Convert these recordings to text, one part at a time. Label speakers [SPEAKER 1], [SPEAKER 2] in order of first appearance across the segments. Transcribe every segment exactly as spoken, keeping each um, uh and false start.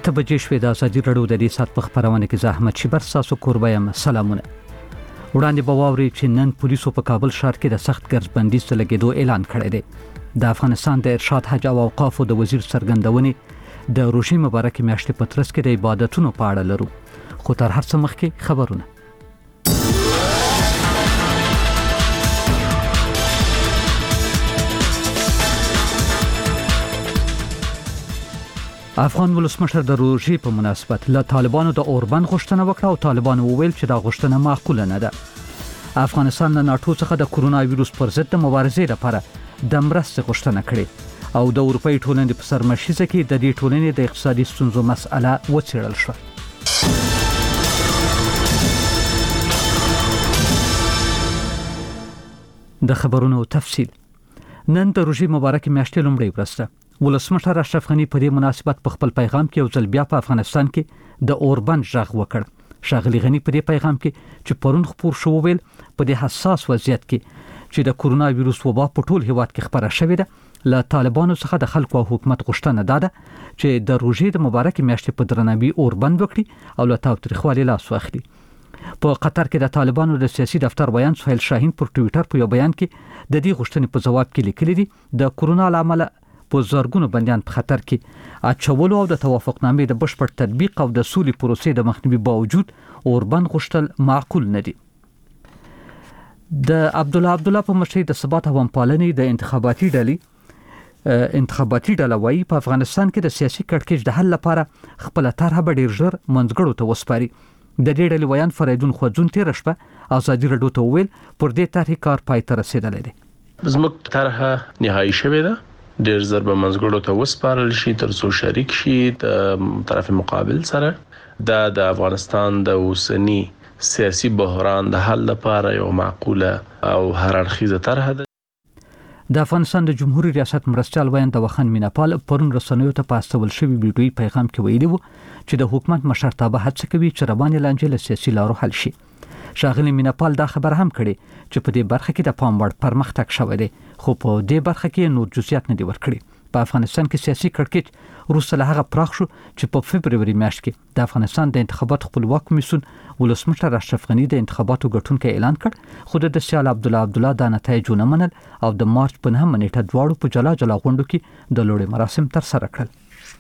[SPEAKER 1] اته بجې شوې د ازادي راډیو د دې سات په خبرونه کې زحمت شبر تاسو کوربه یم. سلامونه. وړاندې به واوري چې نن پولیسو په کابل ښار کې د سخت ګرځبندۍ څخه لګیدو اعلان کړی دی. د افغانستان د ارشاد حج او اوقافو د وزیر څرګندونې د روژې مبارکې میاشتې په ترڅ کې د عبادتونو په اړه لرو. خو تر هر څه مخکې خبرونه. افغان ولسمشر د روژې په مناسبت له طالبانو د اوربند غوښتنه وکړه او طالبانو وویل چې دا غوښتنه معقوله نه ده. افغانستان له ناتو څخه د کورونا وایروس پر ضد د مبارزې لپاره د مرستې غوښتنه کړې او د اروپאי ټولنې په سرمشیزه کې د دې ټولنې د اقتصادي ستونزو مسأله وڅېړل شوه. د خبرونو تفصیل. نن د روژې مبارکې میاشتې لومړۍ ورځ ده. ولسمشر اشرف غنی په دې مناسبت په خپل پیغام کې یو ځل بیا په افغانستان کې د اوربند ژغ وکړ. ښاغلي غنی په دې پیغام کې چې پرون خبر شو ویل په دې حساس وضعیت کې چې د کورونا وایروس وبا په ټول هیواد کې خبره شوې ده، له طالبانو څخه د خلکو او حکومت غوښتنه ده چې د روژې د مبارکې میاشتې په درناوي اوربند وکړي او له تاوتریخوالي لاس واخلي. په قطر کې د طالبانو د سیاسي دفتر ویان سهیل شاهین پر ټوئیټر په یو بیان کې د دې غوښتنې په جواب کې لیکلي دي د کورونا لامل په زرګونو بنديان په خطر کې اچولو او د توافقنامې د بشپړ تطبیق او د سولې پروسې د مخنیوي باوجود اوربند غوښتل معقول نه دي. د عبد الله عبد الله په مشرۍ د ثبات او همپالنې د انتخاباتي ډلې انتخاباتي ډله وايي په افغانستان کې د سیاسي کړکېچ د حل لپاره خپل طرحه به ډیر ژر منځګړو ته وسپاري. د دې ډلې ویان فریدون خوځون تیر شپه ازادي راډیو ته ویل پر دې طرحې کار پای ته رسیدلی دی.
[SPEAKER 2] زموږ طرحه نهایی شوې ده، ډیر ضرب منځګړو ته وسپارل شي تر څو شریک شي د طرف مقابل سره. دا د افغانستان د اوسنی سیاسي بحران د حل لپاره یو معقوله او هر اړخیزه طرحه ده.
[SPEAKER 1] د افغانستان د جمهوریت ریاست مرستیال ویان د وخان میناپال پرون رسنیو ته پاستول شوی ویډیوي پیغام کې ویلي وو چې د حکومت مشرتابه هڅه کوي چې رواني لانجې له سیاسي لارو حل شي. ښاغلي میناپال دا خبر هم کړي چې په دې برخه کې د پام وړ پرمختګ شوی دی، خو په دې برخه کې نور جزئیات نه دي ورکړي. په افغانستان کې سیاسي کړکېچ وروسته له هغه پراخ شو چې په فبروري میاشت کې د افغانستان د انتخاباتو خپلواک کمیسیون ولسمشر اشرف غنی د انتخاباتو ګټونکي اعلان کړ، خو د سیال عبد الله عبد الله د نتایج نه منل او د مارچ په نهمه نیټه دواړو په جلا جلا غونډو کې د لوړې مراسم تر سره کړل.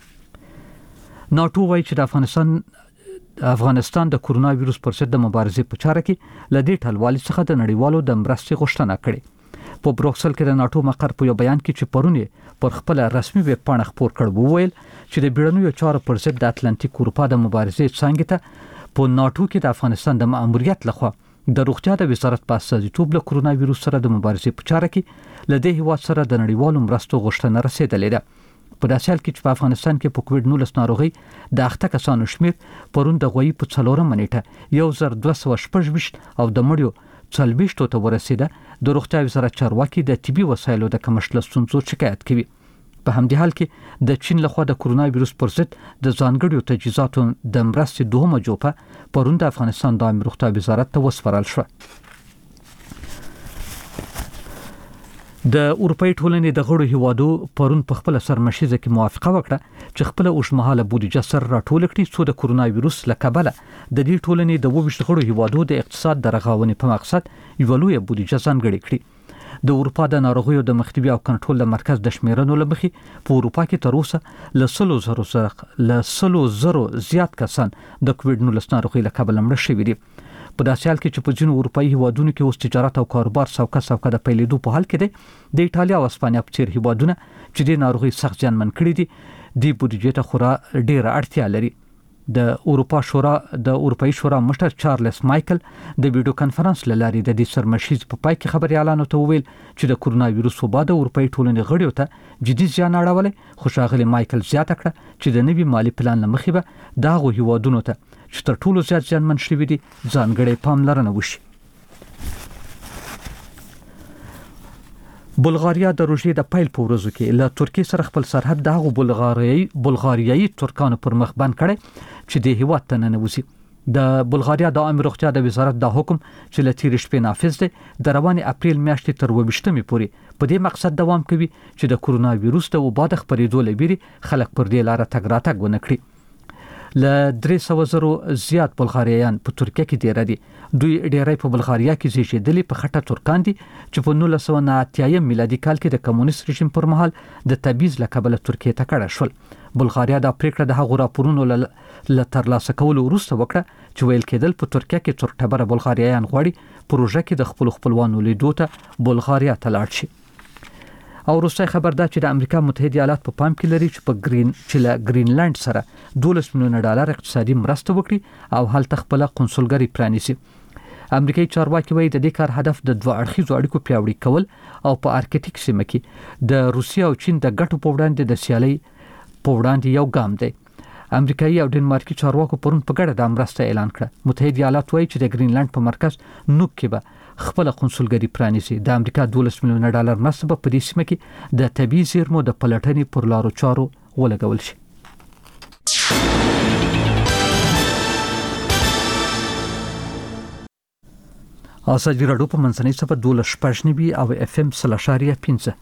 [SPEAKER 1] ناتو وايي چې د افغانستان افغانستان د کورونا وایروس پر ضد د مبارزې په چاره کې لدې ټلوالي څخه د نړیوالو د مرستې غوښتنه کړې. په بروکسل کې د ناتو مقر په یو بیان کې چې پرونه پر خپل رسمي ویب پاڼه خبر کړ وویل چې د بیړنیو چارو پر ضد د اتلانتیک اروپا د مبارزې څنګه ته په ناتو کې د افغانستان د ماموریت لخوا د روغتیا د وزارت په استازیتوب له کورونا وایروس سره د مبارزې په چاره کې لدې هیواد سره د نړیوالو مرستو غوښتنه رسیدلې ده. په داسې حال کې چې په افغانستان کې په کووډ نولس ناروغي د اخته کسانو شمیر پرون د غوي په څلورمه نیټه یو زر دوه سوه شپږ او د مړیو څلوېښت ته ورسیده. د روغتیا وزارت چارواکي د طبي وسایلو د کمښت له ستونزو شکایت کوي. په همدې حال کې د چین لخوا د کورونا وایروس پر ضد د ځانګړو تجهیزاتو د مرستې دوهمه جوپه پرون د افغانستان د روغتیا وزارت ته وسپارل شو. د اروپאי ټولنې د غړو هیوادو پرون په خپل سرمشیزه کې موافقه وکړه چې خپل اوږدمهاله بودیجه سره راټول کړي څو د کورونا وایروس له کبله د دې ټولنې د اووه ویشت غړو هیوادو د اقتصاد د رغونې په مقصد یو لوی بودیجه ځانګړې کړي. د اروپا د ناروغیو د مخنیوي او کنټرول مرکز د شمیرنو لمخې په اروپا کې تر اوسه له سلو زرو سره له سلو زرو زیات کسان د کووډ نولس ناروغي له کبله مړه شوي دي. په داسې حال کې چې په ځینو اروپאי هیوادونو کې اوس تجارت او کاروبار سوکه سوکه د پیلېدو په حال کې دی، د ایټالیا او اسپانیا په څیر هیوادونه چې د ناروغي سخت زیانمن کړي دي د بودیجې ته خورا ډیره اړتیا لري. د اروپا شورا د اروپאי شورا مشر چارلز مایکل د ویډیو کانفرنس له لارې د دې سرمشیز په پای کې خبري اعلان ته وویل چې د کورونا وایروس وبا د اروپאי ټولنې غړیو ته جدي زیان اړولی، خو ښاغلي مایکل زیاته کړه چې د نوي مالی پلان له مخې به د هغو هیوادونو ته چې تر ټولو زیات زیانمن شوي دي ځانګړې پاملرنه وشي. بلغاریا د روژې د پیل په ورځو کې له ترکیې سره خپل سرحد د هغو بلغاریایي بلغاریایي ترکانو پر مخ بند کړی چې د هیواد ته ننوځي. د بلغاریا د عامه روغتیا د وزارت دا حکم چې له تیرې شپې نافذ دی د روانې اپریل میاشتې تر اووه پورې په دې مقصد دوام کوي چې د کورونا وایروس د وبا د خپرېدو له ویرې خلک پر دې لاره تګ راتګ ونه کړي. ل درې سوه زرو زیات بلغاریایان په ترکیه کې ډیر دي. دوی ډیرای په بلغاریا کې زیږیدلي په خټه ترکان دي چې په نولس سوه نه اتیا میلادي کال کې د کمونیست رژیم پر مهال د تبعیض له کبله ترکیه ته کډه شول. بلغاریا د پریکړه د هغو راپورونو له ترلاسه کولو وروسته وکړه چې ویل کېدل په ترکیه کې ترکټبره بلغاریایان غواړي پروژه کې د خپل خپلوانو لیدو ته بلغاریا ته لاړ شي. او روسي خبر دا چې د امریکا متحده ایالات په پام کې لري چې په گرین چې له گرینلند سره دولس میلیون ډالر اقتصادي مرسته وکړي او هلته خپل قونسلګري پرانیسي. امریکایي چارواکي وایي د دې کار هدف د دوه اړخیزو اړیکو پیاوړی کول او په ارکټیک سیمه کې د روسیا او چین د ګټو په وړاندې د سیالي په وړاندې یو ګام دی. امریکایي او ډنمارکي چارواکو پرون په ګډه د مرسته اعلان کړ. متحده ایالات وایي چې د گرینلند په مرکز نوک کې به خپل قونسلګري پرانیسي. د امریکا دولس میلیون ډالر مرسته په دې سیمه کې د طبي زیرمو د پلټنې پر لارو چارو ولګول شي. ازادي راډیو په منځنۍ صفحه دولس شپږنیوي او اف ام سلاشاریا پنځه.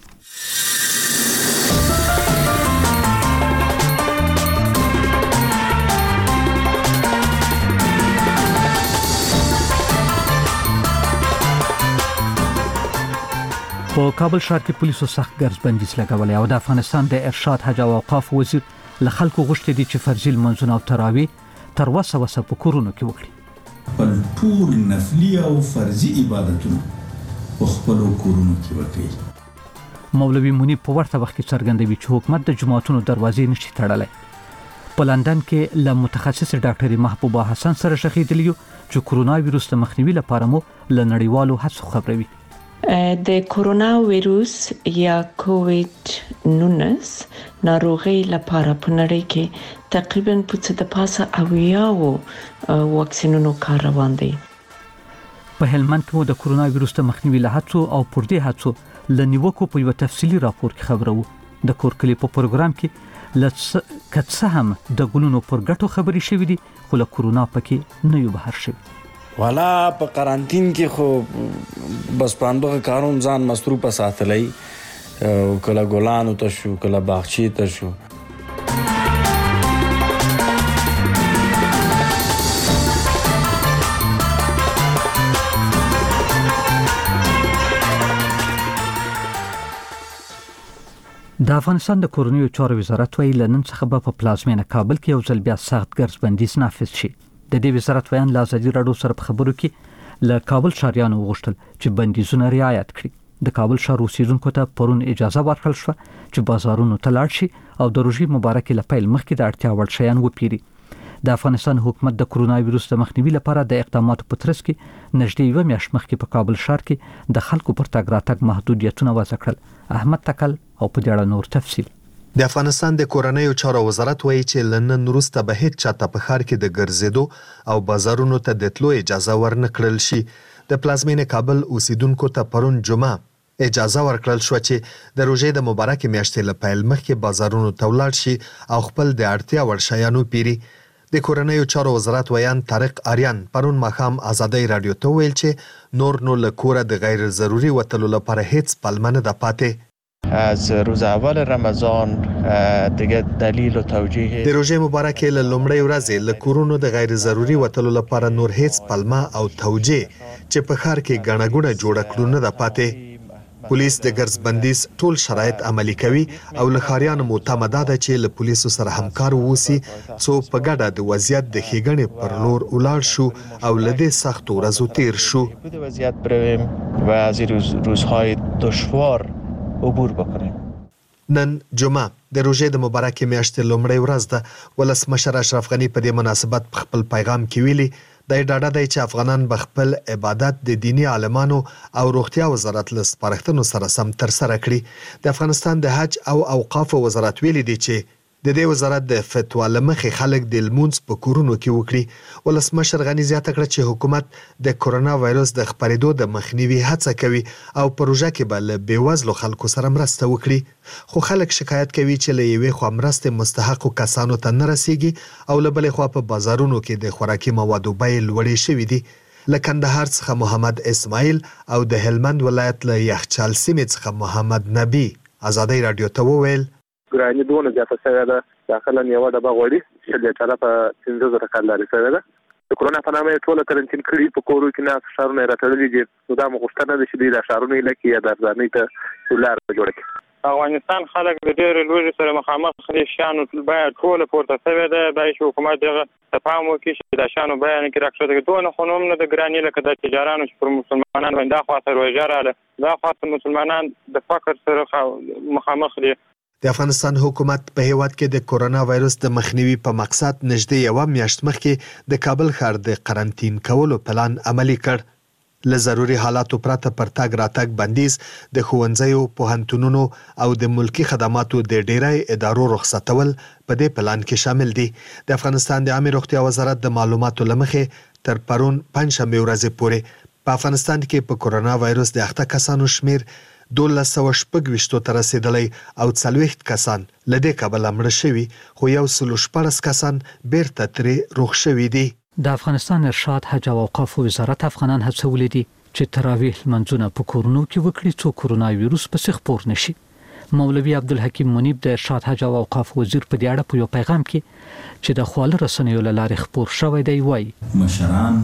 [SPEAKER 1] په کابل ښار کې پولیسو سخت ګرځبندي لګولې او د افغانستان د ارشاد حج او اوقاف وزیر له خلکو غوښتي دي چې فرضي لمونځونه او تراویح تر وسه وسه په کورونو کې وکړي.
[SPEAKER 3] پر ټول نفلي او فرضي عبادتونه په خپل کورونو کې وکړي.
[SPEAKER 1] مولوي منیب په ورته وخت کې څرګندوي چې حکومت د جماعتونو دروازې نشي تړلای. په لندن کې له متخصص ډاکټر محبوبه حسن سره شخېدلی چې کرونا وایروس د مخنیوي لپاره مو له نړیوالو هڅو خبروي.
[SPEAKER 4] د کرونا وایروس یا کووید نولس ناروغي لپاره په نړۍ کې تقریبا په څه د پاسه اویاو واکسینونو کار روان دی.
[SPEAKER 1] په هلمند کې د کرونا وایروس د مخنیوي له هڅو او پر دې هڅو لنیوکو په یو تفصیلی راپور کې خبرو. د کورکلی په پروګرام کې لڅ کڅه هم د ګلونو پر ګټو خبري شوې دي خو له کرونا پکې نه یو بهر شوی.
[SPEAKER 5] والا په قرانتین کې خو بس پاندغه کاروم ځان مصروفه ساتلای او کله ګلانو ته شو کله باغچې ته شو.
[SPEAKER 1] د افغانستان د کورنیو چارو وزارت ویل نن څخه په پلازمینه کابل کې یو ځل بیا سخت ګرځبندي نافذ شي. د دې وزارت ویان له ازادي راډیو سره په خبرو کې له کابل شهريانو وغوښتل چې بندیزونه رعایت کړي. د کابل ښار اوسیدونکو ته پرون اجازه ورکړل شوه چې بازارونو ته لاړ شي او د روژې مبارکې له پیل مخکې د اړتیا وړ شیان وپیري. د افغانستان حکومت د کرونا وایروس د مخنیوي لپاره د اقداماتو په ترڅ کې نږدې یو میاشت مخکې په کابل ښار کې د خلکو پر تګ راتګ محدودیتونه وضع کړل. احمد تکل او په دې اړه نور تفصیل.
[SPEAKER 6] د افغانستان د کورنیو چارو وزارت وایي چې لنن وروسته به هیڅ چاته په ښار کې د ګرځېدو او بازارونو ته د تلو اجازه ورنکړل شي. د پلازمینې کابل اوسیدونکو ته پرون جمعه اجازه ورکړل شو چې د روژې د مبارکې میاشتې له پیل مخکې بازارونو ته ولاړ شي او خپل د اړتیا وړ شیانو پیري. د کورنیو چارو وزارت ویان طارق آریان پرون ماښام ازادي رادیو ته ویل چې نور نو له کوره د غیر ضروري وتلو لپاره هیڅ پلمه نه ده پاتې.
[SPEAKER 7] از روز اول رمضان دیگه دلیل و توجیه
[SPEAKER 6] د روژې مبارکې له لومړۍ ورځې له کورونو د غیر ضروري وتلو لپاره نور هیڅ پلمه او توجیه چې په ښار کې ګڼه ګوڼه جوړه کړو نه ده پاتې. پولیس د ګرځبندیز ټول شرایط عملي کوي او له ښاریانو مو تمه ده چې له پولیسو سره همکار واوسي څو په ګډه د وضعیت د ښېګڼې پر لور ولاړ شو او له دې سختو ورځو تیر شو.
[SPEAKER 7] د وضعیت برویم و از این روز روزهای دشوار عبور بکنیم.
[SPEAKER 6] نن جمعه د روژې د مبارکې میاشتې لومړۍ ورځ ده. ولسمشر اشرف غني په دې مناسبت په خپل پیغام کې ویلي د ډاډه دی چې افغانان به خپل عبادت د دینی عالمانو او روغتیا وزارت له سپارښتنو سره سم ترسره کړي. د افغانستان د حج او اوقاف وزارت ویلي دی چې د دې وزارت د فتوا لمخې خلک د لمونځ په کورونو کې وکړي. ولسمشر غني زیاته کړه چې حکومت د کرونا وایروس د خپرېدو د مخنیوي هڅه کوي او پروژه کې به له بېوزلو خلکو سره مرسته وکړي. خو خلک شکایت کوي چې له یوې خوا مرستې مستحقو کسانو ته نه رسیږي او له بلې خوا په بازارونو کې د خوراکي موادو بیې لوړې شوي دي. له کندهار څخه محمد اسماعیل او د هلمند ولایت له یخچال سیمې څخه محمد نبی ازادي رادیو ته وویل
[SPEAKER 8] ګراني دونه زیاته شوې ده. داخله یو ډبه غوړي چې د چاره په پنځه زره کال لري ده د کورونا په نامه ټول کرنټین کړي په کورو کې نه شهرونه راټولېږي چې دا مغشتنه ده چې د شهرونو لکه یا د ځانې ته ولر جوړ کړي.
[SPEAKER 9] افغانستان خلک د ډېر لوی سره مخامخ دي، شانو باید ټول پورته شوی ده، د حکومت دغه تفاهم وکړي چې د شانو بیان کې راکړه دوه خنوم نه د ګرانی لکه د تجارانو چې پر مسلمانانو باندې خاطر وجراله دا خاطر مسلمانان د فقر سره مخامخ دي.
[SPEAKER 6] د افغانستان حکومت په هیواد کې د کورونا وایرس د مخنیوي په مقصد نږدې یو میاشت مخکې د کابل ښار د قرنټین کولو پلان عملي کړ. له ضروري حالاتو پرته پر تګ راتګ بندیز، د ښوونځیو، پوهنتونونو او د ملکی خدماتو د ډیری ادارو رخصتول په دې پلان کې شامل دي. د افغانستان د عامه روغتیا وزارت د معلوماتو لمخې تر پرون پنځشنبه ورځې پورې په افغانستان کې په کورونا وایرس د اخته کسانو شمیر دولس سوه شپږ ویشتو ته رسیدلی او څلوېښت کسان له دې کبله مړه شوي، خو یو سل او شپاړس کسان بیرته ترې روغ شوي دي.
[SPEAKER 1] د افغانستان ارشاد، حج او اوقاف وزارت افغانان هڅولي دي چې تراویح لمونځونه په کورونو کې وکړي څو کورونا وایرس پسې خپور نشي. مولوي عبدالحکیم منیب د ارشاد، حج او اوقاف وزیر په دې اړه په یو پیغام کې چې د خواله رسنیو له لارې خپور شوی دی وایي:
[SPEAKER 3] مشران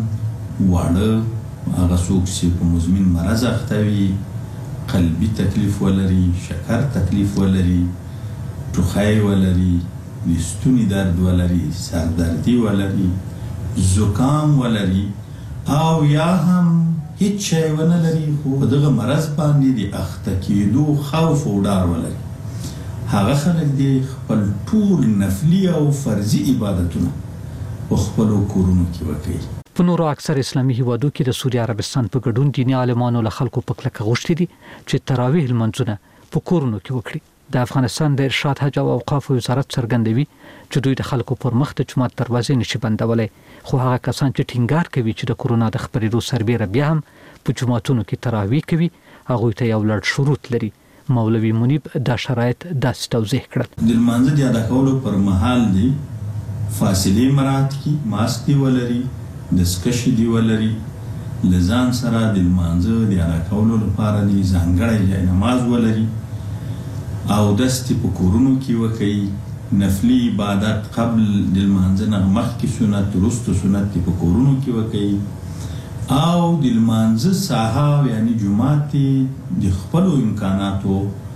[SPEAKER 3] واړه هغه څوک چې په مزمن مرض اخته وي، قلبي تکلیف ولري، شکر تکلیف ولري، ټوخی ولري، د ستوني درد ولري، سردردي ولري، زکام ولري او یا هم هیڅ شی ونه لري خو دغه مرض باندې د اخته کېدو خوف او ډار ولري، هغه خلک دی خپل ټول نفلي او فرضي عبادتونه په خپلو کورونو کې وکړي.
[SPEAKER 1] په نورو اکثر اسلامي هیوادو کې د سعودي عربستان په ګډون دیني عالمانو له خلکو په کلکه غوښتي دي چې تراویح لمونځونه په کورونو کې وکړي. د افغانستان د ارشاد، حج او اوقاف وزارت څرګندوي چې دوی د خلکو پر مخ د جماعت دروازې نشي بندولای، خو هغه کسان چې ټینګار کوي چې د کورونا د خپرېدو سربېره بیا هم په جماعتونو کې تراویح کوي، هغوی ته یو لړ شروط لري. مولوي منیب دا شرایط داسې توضیح کړل:
[SPEAKER 3] د لمانځه د ادا کولو پر مهال دی فاصلې مراعات کړي، ماسک دی ولري، دستکشې دی ولري، له ځان سره د لمانځه د ادا کولو لپاره دی ځانګړی ځای نماز ولري او دستې په کورونو کې وکړي، نفلي عبادت قبل د لمانځه نه مخکې سنت، وروسته سنت په کورونو کې وکړي او د لمانځه ساحه یعنی جماعت د خپلو امکاناتو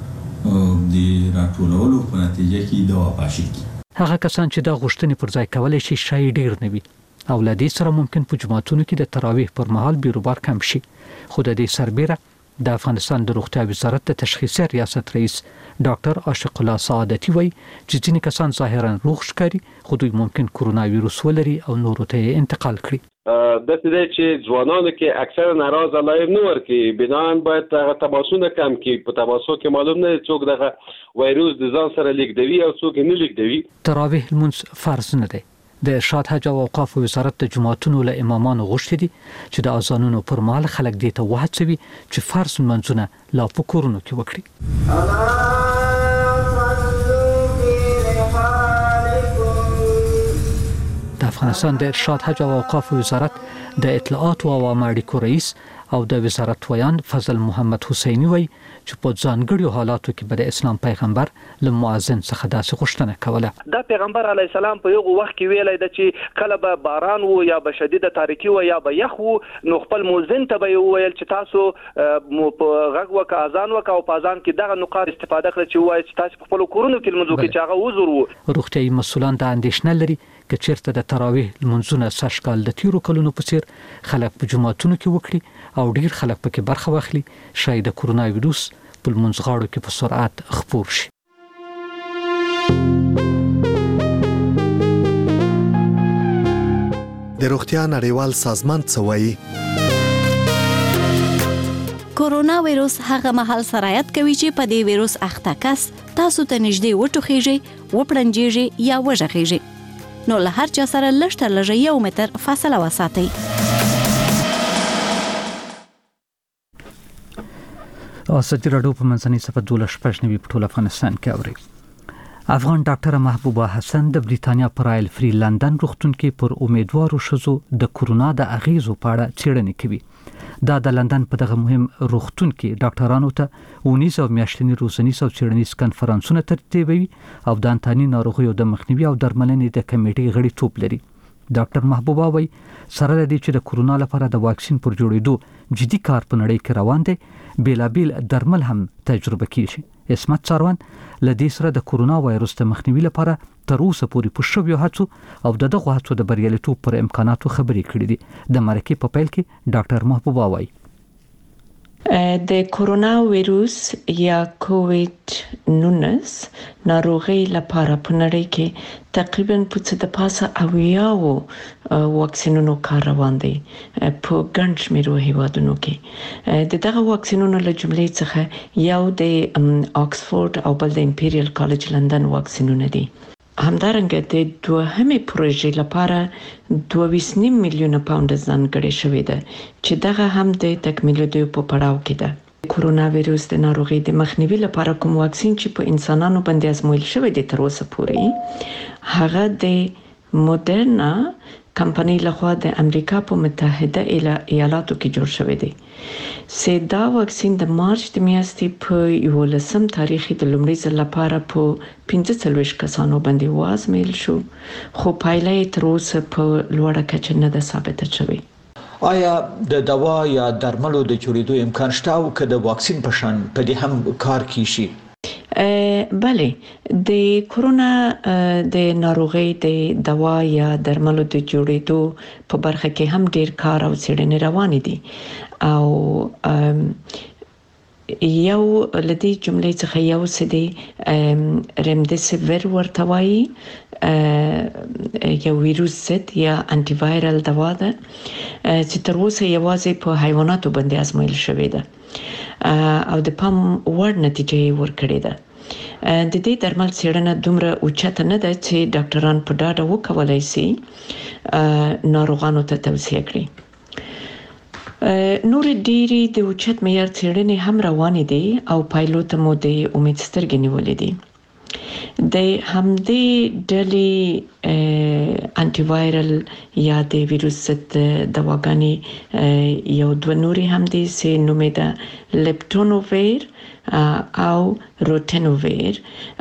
[SPEAKER 3] د راټولولو په نتیجه کې د واپاشي کړي.
[SPEAKER 1] هغه کسان چې دا غوښتنې پر ځای کولی شي شاید ډیر نه وي او له دې سره ممکن په جماعتونو کې د تراویح پر مهال بیروبار کم شي، خو د دې سربېره د افغانستان د روغتیا وزارت د تشخیصي ریاست رئیس ډاکټر عاشق الله سعادتي وایي چې ځینې کسان ظاهرا روغ ښکاري خو دوی ممکن کورونا وایرس ولري او نورو ته یې انتقال کړي.
[SPEAKER 10] د دې چې ځوانانو کې اکثر ناراض علایب نه ورکي، بنان باید هغه تماسونه کم کړي. په تماسو کې معلوم نه څوک دغه وایرس د ځان سره لیږدوي او څوک نه لیږدوي.
[SPEAKER 1] تراویح لمونځ فرض نه دی. د ارشاد، حج او اوقاف وزارت د جماعتونو له امامانو غوښتي دي چې د اذانونو پر مهال خلک دې ته وهڅوي چې فرض لمونځونه لا په کورونو کې وکړي. د افغانستان د ارشاد، حج او اوقاف وزارت د اطلاعات او عوامو اړیکو رئیس او د وزارت ویان فضل محمد حسینی وایي چې په ځانګړو حالاتو کې به د اسلام پیغمبر له مؤذن څخه داسې غوښتنه کوله.
[SPEAKER 11] دا پیغمبر علی السلام په یو وخت کې ویلای د چې کله به باران وو یا به شدیده تاریکی وو یا به یخ وو، نو خپل مؤذن ته به ویل چې تاسو په غږ وک اذان وک او په اذان کې دغه نقاط استفاده کړئ چې وایي چې تاسو په خپل کورونو کې لمونځ وکړئ چې هغه وزور وو.
[SPEAKER 1] روغتیايي مسؤلان د اندېښنه لري که چیرته د تراویح لمونځونه سږکال د تیرو کلونو په څیر خلک په جماعتونو کې وکړي او ډیر خلک پکې برخه واخلي، شاید د کورونا وایرس په لمونځغاړو کې په سرعت خپور شي.
[SPEAKER 6] د روغتیا نړیوال سازمان څه وایي؟
[SPEAKER 12] کورونا وایرس هغه مهال سرایت کوي چې په دې وایرس اخته کس تاسو ته نږدې وټوخیږي، وپړنجیږي یا وژغیږي، نو له هر چا سره لږ تر لږه یو متر فاصله وساتئ.
[SPEAKER 1] ازادي راډیو په منځنۍ صفحه دولس شپږ نوي په ټول افغانستان کې اوري. افغان ډاکټر محبوبه حسن د بریتانیا پر رایل فری لندن روغتون کې پر امیدوارو شزو د کورونا د اغیزو په اړه څېړنې کوي. دا د لندن په دغه مهم روغتون کې ډاکټرانو ته اونیز او میاشتنی روزنیز او څېړنیز کنفرانسونه ترتیبوي او د انتاني ناروغیو د مخنیوي او درملنې د کمیټې غړي توپ لري. ډاکټر محبوبه وایي سره لدی چې د کورونا لپاره د واکسین پر جوړېدو جدي کار په نړۍ کې روان دی، بیلابیل درمل هم تجربه کیږي. اسمت څاروان لدی سره د کورونا وایرس د مخنیوي لپاره تر اوسه پورې په شویو هڅو او د دغه هڅو د بریالیتوب پر امکاناتو خبرې کړې دي. د مرکې په پیل کې ډاکټر محبوبه وایي
[SPEAKER 4] د کورونا وایروس یا کووید نولس ناروغي لپاره په نړۍ کې تقریبا په څه د پاسه اویاو واکسینونو کار روان دي په ګڼ شمېر هیوادونو کې. د دغه واکسینونو له جملې څخه یو د آکسفورد او بل د امپیریل کالج لندن واکسینونه دي. همدارنګه د دوهمې پروژې لپاره دوه ویشت میلیونه پاوند ځانګړې شوې ده چې دغه هم د تکمیلېدو په پړاو کې ده. کورونا وایروس د ناروغي د مخنیوي لپاره کوم واکسین چې په انسانانو باندې آزمویل شوی دی تر اوسه پورې هغه د موډرنا کمپنۍ لخوا د امریکا په متحده ایالاتو کې جوړ شوی دی. سه دا واکسین د مارچ د میاشتې په یولسم تاریخ د لومړي ځل لپاره په پنځه څلوېښت کسانو باندې وازمویل شو، خو پایله تر اوسه په لوړه کچه نه ده ثابته شوې.
[SPEAKER 13] آیا د دوا یا درملو د جوړېدو امکان شته او که د واکسین په شان په دې هم کار کیږي؟
[SPEAKER 4] بله، د کورونا د ناروغي د دوا یا درملو د جوړېدو په برخه کې هم ډیر کار او څېړنې روانې دي او یو لدی جملې څخه یو څه دی رمدیسیویر ورته وایي، یو ویروس ضد یا انټي وایرل دوا ده چې تر اوسه یوازې په حیواناتو باندې آزمویل شوې ده او د پام وړ نتیجې ورکړې ده. د دې درمل څېړنه دومره اوچته نه ده چې ډاکټران په ډاډه وکولای شي ناروغانو ته توصیه کړي. نور ډېری د اوچت معیار څېړنې هم روانې دي او پایلو ته مو د امید سترګې نیولې دي. د همدې ډلې انټي وایرل یا د ویروس ضد دواګانې یو دوه نورې هم دي چې نوم یې ده لیپټونوویر او روټینوویر.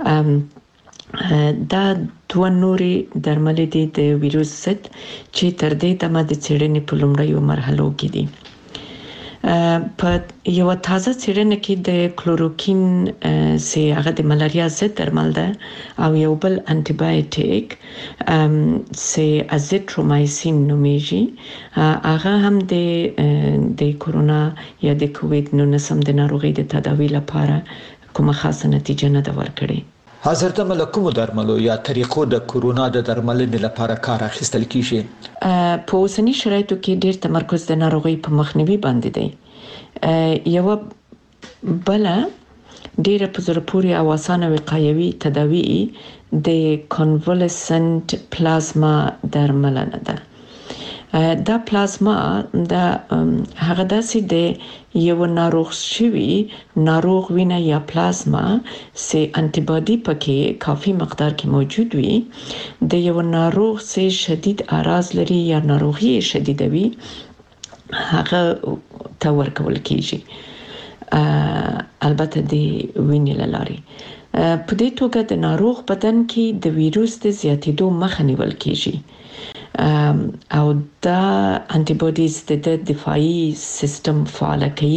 [SPEAKER 4] دا دوه نورې درمل دي د ویروس ضد چې تر دې دمه د څېړنې په لومړیو مرحلو کې دي. په یو تازه څېړنه کې د کلوروکین چې هغه د ملاریا ضد درمل ده او یو بل انټي بایوټیک چې ازیترومایسین نومیږي هغه هم د د کورونا یا د کووید نولس د ناروغۍ د تداوی لپاره کومه خاصه نتیجه نه ده ورکړې.
[SPEAKER 13] حاضر ته ملکوم درملو یا طریقو د کورونا د درملنې لپاره کار اخیستل کیږي؟
[SPEAKER 4] په اوسنی شرایطو کې ډیر تمرکز د ناروغۍ په مخنیوي باندې دی. یو بل ډیره په زړه پورې او اسانه وقایوي تداوی د کنوالسنت پلازما درملنه ده. دا پلازما دا هغه داسې د یو ناروغ شوی ناروغ وینه یا پلازما چې انټي باډي پکې کافي مقدار کې موجود وي د یو ناروغ چې شدید اعراض لري یا ناروغي شدیده وي هغه ته ورکول کیږي، البته د وینې له لارې. په دې توګه د ناروغ بدن کې د ویروس د زیاتېدو مخه نیول کیږي او دا انټي باډیز د دفاعي سیستم فعال کوي.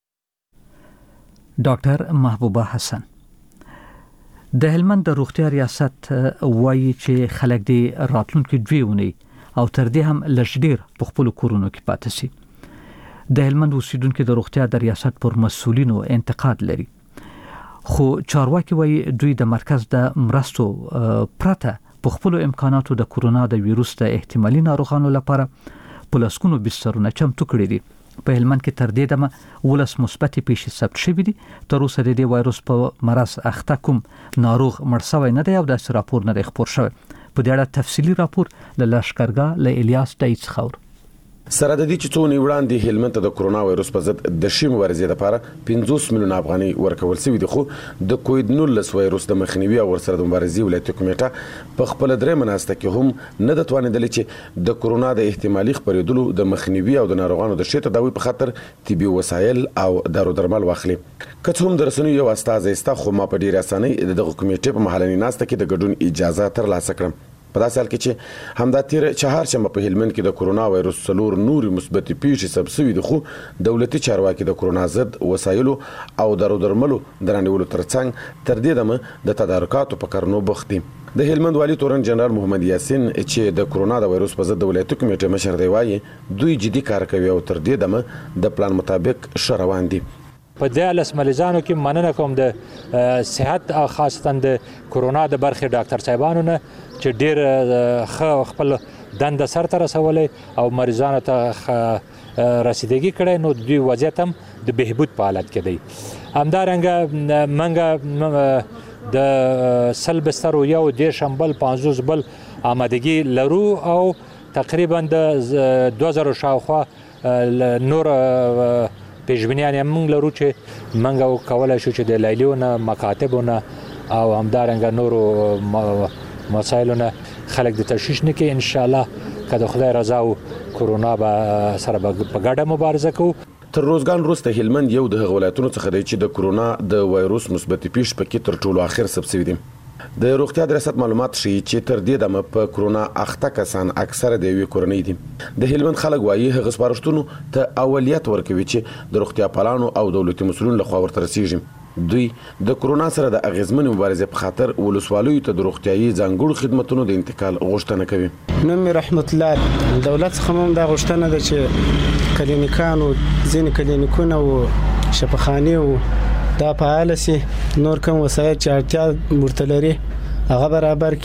[SPEAKER 1] ډاکټر محبوبه حسن د هلمند د روغتیا ریاست وایي چې خلک د راتلونکو دوی ونی او تر دې هم لږ ډیر په خپل کورونو کې پاتې شي. د هلمند اوسیدونکو د روغتیا د ریاست پر مسؤلینو انتقاد لري، خو چارواکي وایي دوی د مرکز د مرستو پرته په خپل امکاناتو د کورونا د ویروس د احتمالي ناروغانو لپاره په لسګونو بسترونه چمتو کړي دي. په هلمند کې تر دې دمه ولس مثبت پیښې ثبت شوې دي. تر اوسه د دې وایروس په مرض اخته کوم ناروغ مړ شوی نه دی او داسې راپور نه دی خپور شوی. په دې اړه تفصیلي راپور له لښکرګاه له الیاس ډایچ خور.
[SPEAKER 14] سره د دې چې څو نیوړاندې هلمند ته د کرونا وایروس په ضد د شي مبارزې لپاره پنځوس میلیون افغانۍ ورکول شوي دي، خو د کووډ نولس وایروس د مخنیوي او ورسره د مبارزې ولایتي کمیټه په خپل درېیمه ناسته کې هم نه د توانېدلې چې د کرونا د احتمالي خپرېدلو د مخنیوي او د ناروغانو د ښې تداوي په خاطر طبي وسایل او دارو درمل واخلي. که څه هم د رسنیو یو استازی ستا، خو ما په ډېرې اسانۍ د دغه کمیټې په مهالنۍ ناسته کې د ګډون اجازه ترلاسه کړم. په داسې حال کې چې همدا تیر چهارشنبه په هلمند کې د کرونا وایروس څلور نورې مثبتې پیښې ثبت شوي دي، خو دولتي چارواکي د کرونا ضد وسایلو او دارو درملو د رانیولو ترڅنګ تر دې دمه د تدارکاتو په کارونو بوخت دي. د هلمند والي تورن جنرال محمد یاسین چې د کرونا د وایروس په ضد د ولایتي کمیټې مشر دی، وایي دوی جدي کار کوي او تر دې دمه د پلان مطابق ښه روان دي.
[SPEAKER 15] په دیالس مریضانو کې مننه کوم د صحت او خاصتا د کرونا د برخې ډاکټر صاحبانو نه چې ډېر ښه خپل دنده سرته رسولې او مریضانو ته رسیدګي کړې، نو دوی وضعیت هم د بهبود په حالت کې دی. همدارنګه منګه د سل بسترو یو دېرشم بل پنځوس بل آمادګي لرو او تقریبا د دوه زره شاوخوا نور پیشبینیان هم موږ لرو چې موږ کولی شو چې د لیلیونه مکاتبونه او همدارنګه نورو مسایلونه خلک د تشویش نه کوي. انشاءالله که د خدای رضا او کرونا به سره په ګډه مبارزه کوو.
[SPEAKER 14] تر روزګان وروسته هلمند یو د هغو ولایتونو څخه دی چې د کرونا د وایروس مثبتې پیښې پکې تر ټولو اخر ثبت شوي دي. د روغتیا د ریاست معلومات ښیي چې تر دې دمه په کرونا اخته کسان اکثره د یوې کورنۍ دي. د هلمند خلک وایي هغه سپارښتنو ته اولویت ورکوي چې د روغتیا پالانو او دولتي مسؤلینو لخوا ورته رسیږي. دوی د کرونا سره د اغیزمنې مبارزې په خاطر ولسوالیو ته د روغتیايي ځانګړو خدماتونو د انتقال غوښتنه کوي.
[SPEAKER 16] نوم مې رحمت الله. دولت څخه هم دا غوښتنه ده چې کلینیکانو ځینې کلینیکونه او شفاخانې او دا فعال شي، نور کوم وسایل چې اړتیا ورته لري هغه برابر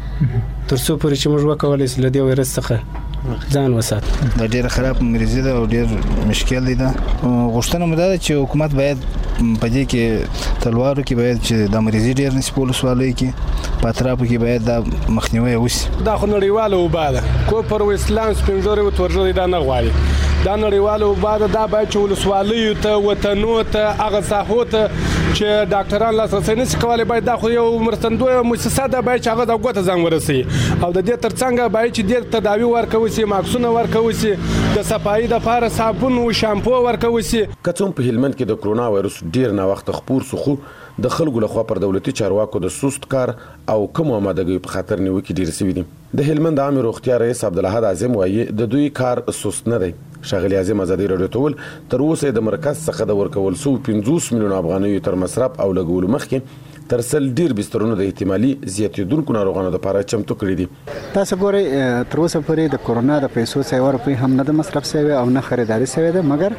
[SPEAKER 16] کړي تر څو پورې چې موږ وکولی شو له دې وایرس څخه ځان وساتو.
[SPEAKER 17] دا ډېره خراب مریضي ده او ډېر مشکل دی. دا غوښتنه مو دا ده چې حکومت باید په دې کې تلوارو کې باید چې د مریضي ډېر نشي په ولسوالیو کې په اطرافو کې باید دا مخنیوی وشي.
[SPEAKER 18] دا خو نړیواله وبا ده، کوپر و اسلام سپین ږیري و تورږیري دا نه غواړي. دا نړیواله وبا ده، دا باید چې ولسوالیو ته وطنو ته هغه ساحو ته چې ډاکټران لاسرسی نشي کولی باید دا خو یو مرستندویه مؤسسه ده، باید چې هغه د ګوته ځان ورسوي او د دې ترڅنګ باید چې ډېر تداوي ورکوي شي، ماکسونه ورکوي شي، د صفایي دپاره صابون او شامپو ورکوي شي.
[SPEAKER 14] که څه هم په هلمند کې د کرونا وایروس ډېر ناوخته خپور شو، خو د خلکو لخوا پر دولتي چارواکو د سست کار او کمو آمادګیو په خاطر نیوکې ډېرې شوي دي. د هلمند عامې روغتیا رئیس عبدالاحد اعظم وایي د دوی کار سست نه دی. ښاغلي اعظم ازادي راډیو ته وویل تر اوسه یې د مرکز څخه د ورکول شوو پنځوس میلیونه افغانیو تر مصرف او لګولو مخکې تر سل ډیر بسترونو د احتمالي زیاتېدونکو ناروغانو لپاره چمتو کړي دي.
[SPEAKER 19] تاسو ګورئ تر اوسه پورې د کرونا د پیسو څو روپۍ هم نه د مصرف شوی او نه خریداري شوی ده، مګر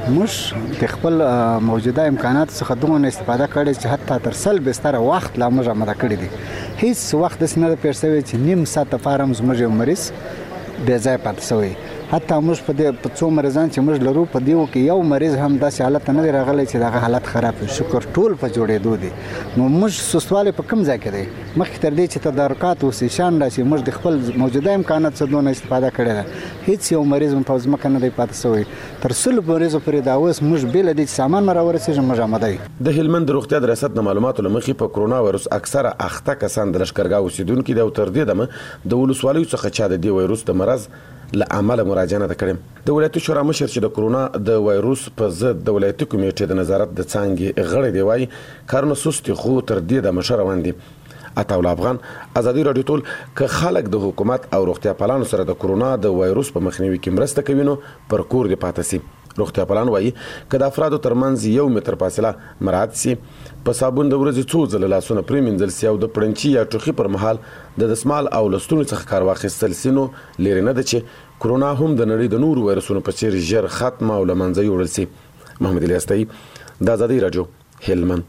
[SPEAKER 19] موږ د خپل موجوده امکانات څخه دومره استفاده کړې چې حتی تر سل بستر وخت لا موږ آماده کړی دي. هیڅ وخت داسې نه ده پېښ شوی چې نیم ساعت لپاره هم زموږ یو مریض بې ځایه پاتې شوی. حتی موږ په دې په څو مریضان چې موږ لرو په دیو کې یو مریض هم داسې حالت نه دی راغلی چې دغه حالت خراب وي. شکر ټول په جوړېدو دي. نو موږ سستوالی په کوم ځای کې دی؟ مخکې تر دې چې تدارکات وسي شان راشي موږ د خپل موجوده امکانات څخه دونه استفاده کړې ده. هیڅ یو مریض هم په ځمکه نه دی پاتې شوی. تر سلو مریضو پورې دا اوس موږ بې له دې چې سامان مو راورسېږي موږ آماده یو.
[SPEAKER 14] د هلمند روغتیا د ریاست د معلوماتو له مخې په کرونا وایروس اکثره اخته کسان د لښکرګاه اوسېدونکي دي او تر دې دمه د ولسوالیو څخه چا د دې وایروس د مرض له امله مراجعه نه ده کړې. د ولایتي شورا مشر چې د کرونا د وایروس په ضد د ولایتي کمیټې د نظارت د څانګې غړی دی وایي کارونه سست دي خو تر دې دمه ښه روان دي. عطاالله افغان، ازادي راډیو. ټول که خلک د حکومت او روغتیا پالانو سره د کرونا د وایروس په مخنیوي کې مرسته کوي نو پر کور دې پاتې سي. روغتیا پالان وایي که د افرادو ترمنځ یو متر فاصله مراعات سي، په صابون د ورځې څو ځله لاسونه پرېمینځل سي او د پړنچي یا ټوخي پر مهال د دسمال او لستونو څخه کار واخیستل سي، نو لرې نه ده چې کرونا هم د نړۍ د نورو وایرسونو په څیر ژر ختمه او له منځه یوړل سي. محمد الیاستایي، د ازادي راډیو، هلمند.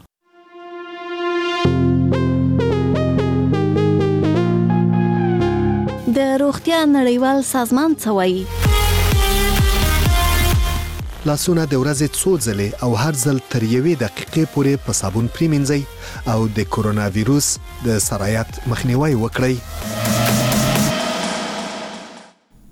[SPEAKER 12] د روغتیا نړیوال سازمان څه وایي؟
[SPEAKER 6] لاسونه د ورځې څو ځلې او هر ځل تر یوې دقیقې پورې په صابون پریمنځئ او د کرونا ویروس د سرایت مخنیوي وکړئ.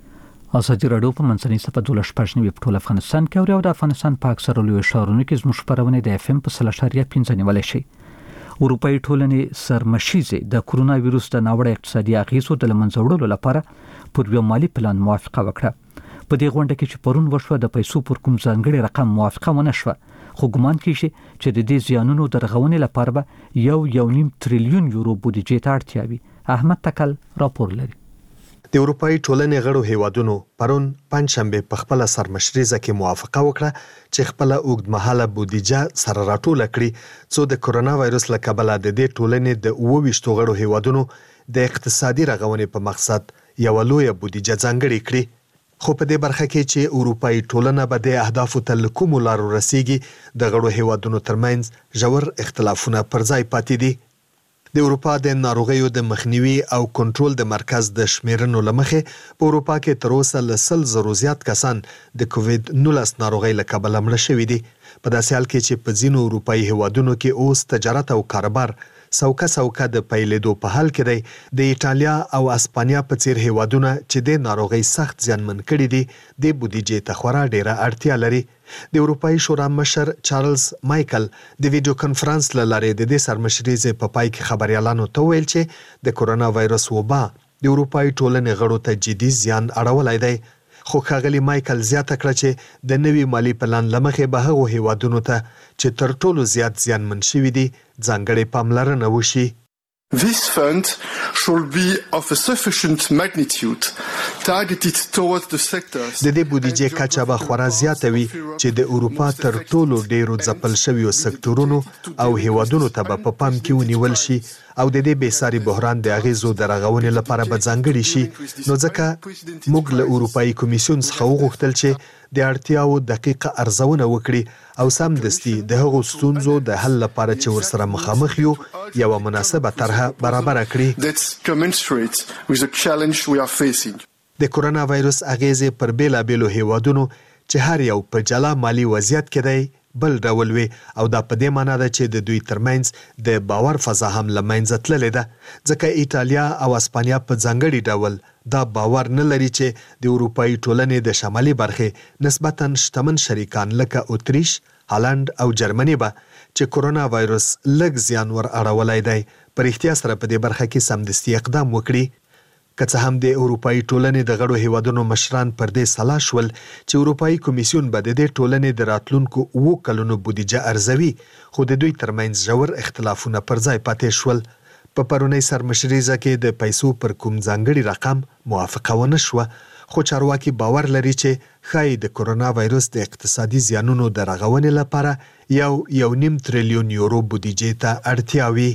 [SPEAKER 1] ازادي راډیو په منځنۍ صفه دولس پښنی په ټول افغانستان کې او د افغانستان په اکثره لوی ښارونو کې زموږ خبرونه د اف ام په سلاشاریا پنځه نیولای شي. اروپאי ټولنې سرمشيزه د کورونا وایروس د ناوړه اقتصادي اغیزو د لمنځه وړلو لپاره پر یو مالی پلان موافقه وکړه. په دې غونډه کې چې پرون وشوه د پیسو پر کوم ځانګړي رقم موافقه ونه شوه، خو ګمان کیږي چې د دې زیانونو د رغونې لپاره به یو یو نیم تریلیون یورو بودیجې ته اړتیا وي. احمد تکل راپور لري.
[SPEAKER 6] د اروپאי ټولنې غړو هیوادونو پرون پنځشنبه په خپل سرمشريزه کې موافقه وکړه چې خپل اوږدمهاله بودیجه سره راټول کړي څو د کورونا وایروس له کبله د دې ټولنې د اوه ویشت غړو هیوادونو د اقتصادي رغونې په مقصد یو لوی بودیجه ځانګړې کړي. خو په دې برخه کې چې اروپאי ټولنه به د اهدافو ته لکوم لارو رسیږي، د غړو هیوادونو ترمنځ ژور اختلافونه پر ځای پاتې دي. د اروپا د ناروغیو د مخنیوي او کنټرول د مرکز د شمیرنو لمخې په اروپا کې تر اوسه له سل زرو زیات کسان د کووید نولس ناروغۍ له کبله مړه شوي دي. په داسې حال کې چې په ځینو اروپאי هیوادونو کې اوس تجارت او کاروبار سوکه سوکه د پیلېدو په حال کې دی، د ایټالیا او اسپانیا په څیر هیوادونه چې د ناروغۍ سخت زیانمن کړي دي د بودیجې ته خورا ډیره اړتیا لري. د اروپאי شورا مشر چارلز مایکل د ویډیو کانفرنس له لارې د دې سرمشريزه په پای کې خبريالانو ته ویل چې د کورونا وایروس وبا د اروپאי ټولنې غړو ته جدي زیان اړولای دی. خو ښاغلي مایکل زیاته کړه چې د نوي مالی پلان لمخې به هغو هیوادونو ته چې تر ټولو زیات زیانمن شوي دي ځانګړې پاملرنه وشي.
[SPEAKER 20] This fund should be of a sufficient magnitude targeted towards the sectors.
[SPEAKER 6] د دې بودیجې کچه به خورا زیاته وي چې د اروپا تر ټولو ډیرو ځپل شویو سکتورونو او هیوادونو ته به په پام کې ونیول شي او د دې بېساري بحران د اغیزو د رغونې لپاره به ځانګړي شي. نو ځکه موږ له اروپאי کمیسیون څخه وغوښتل چې د اړتیاو دقیقه ارزونه وکړي او سمدستي د هغو ستونزو د حل لپاره چې ورسره مخامخ یو یو مناسبه طرحه برابر کړي.
[SPEAKER 20] That's commensurate with the challenge we are facing.
[SPEAKER 6] د کورونا وایروس اغیزې پر بیلابیلو هیوادونو چې هر یو په جلا مالی وضعیت کې دی بل ډول وي او دا په دې معنی ده چې د دوی ترمنځ د باور فضا هم له منځه تللې ده، ځکه ایټالیا او اسپانیا په ځانګړي ډول دا باور نه لري چې د اروپאי ټولنې د شمالي برخې نسبتاً شتمن شریکان لکه اتریش، هالند او جرمني به چې کورونا وایروس لږ زیان ور اړولای دی په رښتیا سره په دې برخه کې سمدستي اقدام وکړي. که څه هم د اروپאי ټولنې د غړو هیوادونو مشران پر دې سلا شول چې اروپאי کمیسیون به د دې ټولنې د راتلونکو اوو کلونو بودیجه ارزوي، خو د دوی ترمنځ ژور اختلافونه پر ځای پاتې شول. په پرونی سرمشريزه کې د پیسو پر کوم ځانګړي رقم موافقه ونه شوه، خو چارواکي باور لري چې ښایي د کورونا وایروس د اقتصادي زیانونو د رغونې لپاره یو یو نیم تریلیون یورو بودیجې ته اړتیا وي.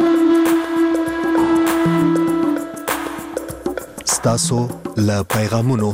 [SPEAKER 6] ستاسو له پیغامونو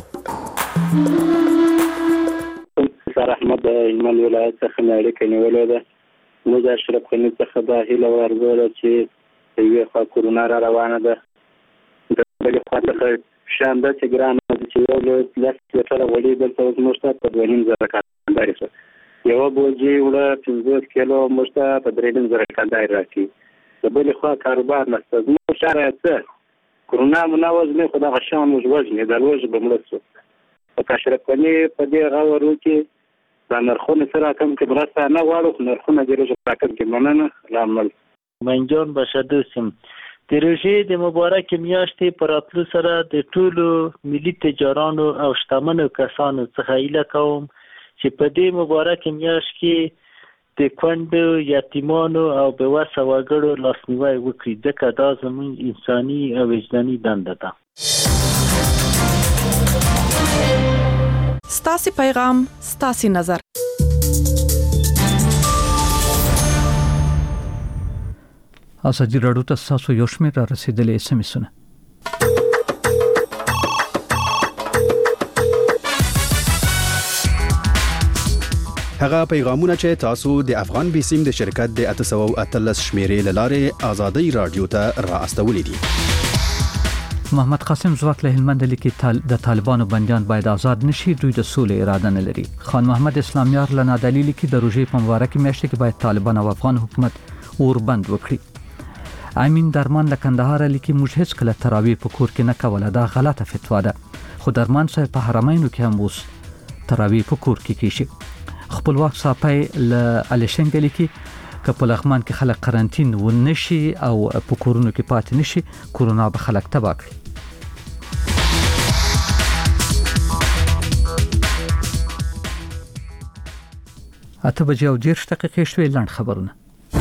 [SPEAKER 21] سره احمد ایمان ولایت څخه اړیکه نیولې ده. موږ د اشرف غني څخه دا هیله ورزوله چې یو خوا کورونا را روانه ده، د بل خوا څخه شان ده چې ګران چې یو له لاس څخه وړي دلته اوس موږ په دوه نیم زره کانداري سره یو بوجي وړه پنځه کیلو موږ په درې نیم زره کانداري راکړي. د بل خوا کاروبار نشته، زموږ شرایط څه کورونا مناوز نه خدا غشان موږ وژنې د لوژ به ملسو په اشرف غني په دې غوړو کې د نرخونو سره کم کې برسته نه غواړو، نرخونه د روز په کم کې مننه لامل
[SPEAKER 22] منجان بشدوسم د روژې د مبارک میاشتې پر اتلو سره د ټولو ملي تجارانو او شتمنو کسانو څخه هیله کوم چې په دې مبارک میاشت کې د کونډو، یتیمانو او بېوسه وګړو لاسنیوی وکړي، ځکه دا زموږ انساني او وجداني دنده ده.
[SPEAKER 23] ستاسې پیغام ستاسې نظر.
[SPEAKER 1] ازادي راډیو ته تاسو یو شمېر را رسېدلي اس ام اسونه.
[SPEAKER 24] هغه پیغامونه چې تاسو د افغان بیسیم د شرکت د اته سوه او اتلس شمیرې له لارې ازادي رادیو ته را استولې دي.
[SPEAKER 1] محمد قاسم زواک له هلمند لیکي د طالبانو بنديان باید آزاد نشي، دوی د سولې اراده نه لري. خان محمد اسلامیار له نادعلي لیکي د روژې په مبارکه میاشت کې باید طالبان او افغان حکومت اور بند وکړي. امین درمان له کندهار لیکي موږ هیڅ کله تراویح په کور کې نه کوله، دا غلطه فتوا ده، خو درمان صاحب په حرمینو کې هم اوس تراوی په کور کې کیږي. خپلواک صاحب له الیشنګ لیکي که په لغمان کې خلک قرنټین ونشي او په کورونو کې پاتې نشي کورونا به خلک تباه کړي. اته بجې او دېرش دقیقې شوې. لاند خبرونه.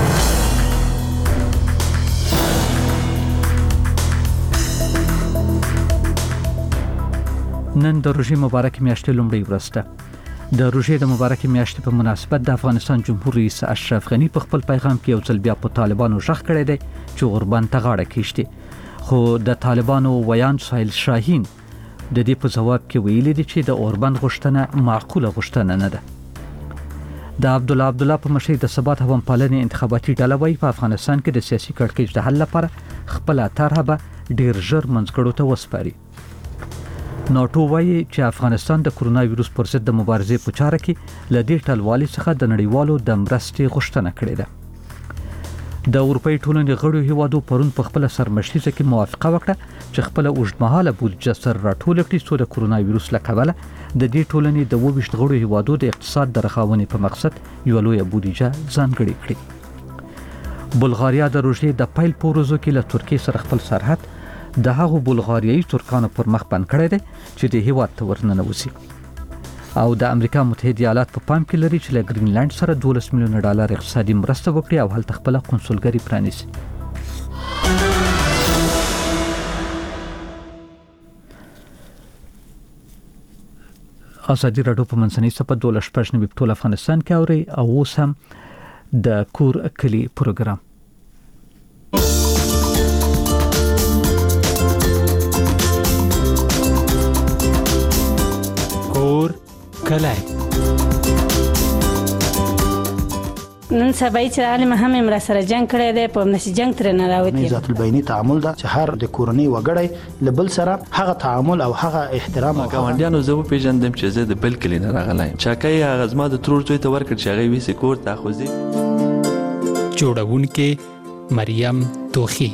[SPEAKER 1] نن د روژې مبارکې میاشتې لومړۍ ورځ ده. د روژې د مبارکې میاشتې په مناسبت د افغانستان جمهور رئیس اشرف غنی په خپل پیغام کې یو ځل بیا په طالبانو ژغ کړی دی چې غوربند ته غاړه کېږدي. خو د طالبانو ویان سهیل شاهین د دې په جواب کې ویلي دي چې د اوربند غوښتنه معقوله غوښتنه نه ده. د عبد الله عبد الله په مشرۍ د ثبات هوم پالنې انتخاباتي ډله وایي په افغانستان کې د سیاسي کړکېچ د حل لپاره خپل طرحه به ډیر ژر منځګړو ته وسپاري. ناټو وایي چې افغانستان د کرونا وایرس پر ضد د مبارزې په چاره کې له دې ټلوالي څخه د نړیوالو د مرستې غوښتنه کړې ده. د اروپאי ټولنې غړو هیوادو پرون په خپل سرمشریزه کې موافقه وکړه چې خپل اوږدمهاله بودیجه سره راټول کړي څو د کرونا وایرس له کبله د دې ټولنې د اووه ویشت غړو هیوادو د اقتصاد د رغونې په مقصد یو لوی بودیجه ځانګړې کړي. بلغاریا د روژې د پیل په ورځو کې له ترکیې سره خپل سرحد د هغو بلغاریایي ترکانو پر مخ بند کړی دی چې د هیواد ته ورننوځي. او د امریکا متحده ایالات په پام کې لري چې له ګرینلند سره دولس میلیونه ډالر اقتصادي مرسته وکړي او هلته خپل قونسلګري پرانیسي. ازادي راډیو په منځنۍ صفحه دولس شپږ نوي ټول افغانستان کې اوري او اوس هم د کور کلی پروګرام.
[SPEAKER 2] کور کلی
[SPEAKER 5] نن سبا چې عالم هم امر سره جنگ کړی دی په نشي جنگ تر نه راوتی.
[SPEAKER 7] ذات البینی تعامل دا چې هر د کورنۍ وګړي لبل سره هغه تعامل او هغه احترام او
[SPEAKER 8] ګاونډیانو زه په پیژندم چې زه د بل کلی نه راغلایم. چاکای هغه زما د ترور زوی ته ورکړ چې هغه ویسي کور ته خوځي.
[SPEAKER 2] جوړونکې مریم توخی.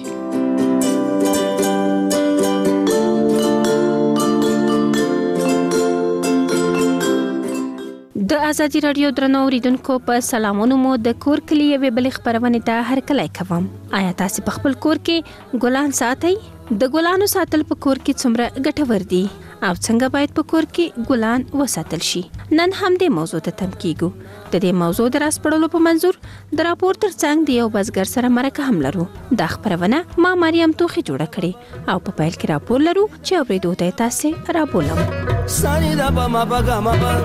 [SPEAKER 25] د ازادي رادیو درنو اوریدونکو په سلامونو مو د کور کلی یوې بلې خبرونه ته هرکلی کوم. آیا تاسو په خپل کور کې ګلان ساتئ؟ د ګلانو ساتل په کور کې څومره ګټور دي او څنګه باید په کور کې ګلان وساتل شي؟ نن هم د موضوع ته تم کیږو. د دې موضوع د راس پړلو په منظور د راپور ترڅنګ د یو بزګر سره مرکه هم لرو. دا خبرونه ما مریم توخی جوړه کړې او په پیل کې راپور لرو چې اورېدو ته تاسو رابولم.
[SPEAKER 26] سانی دا با ما بگا ما با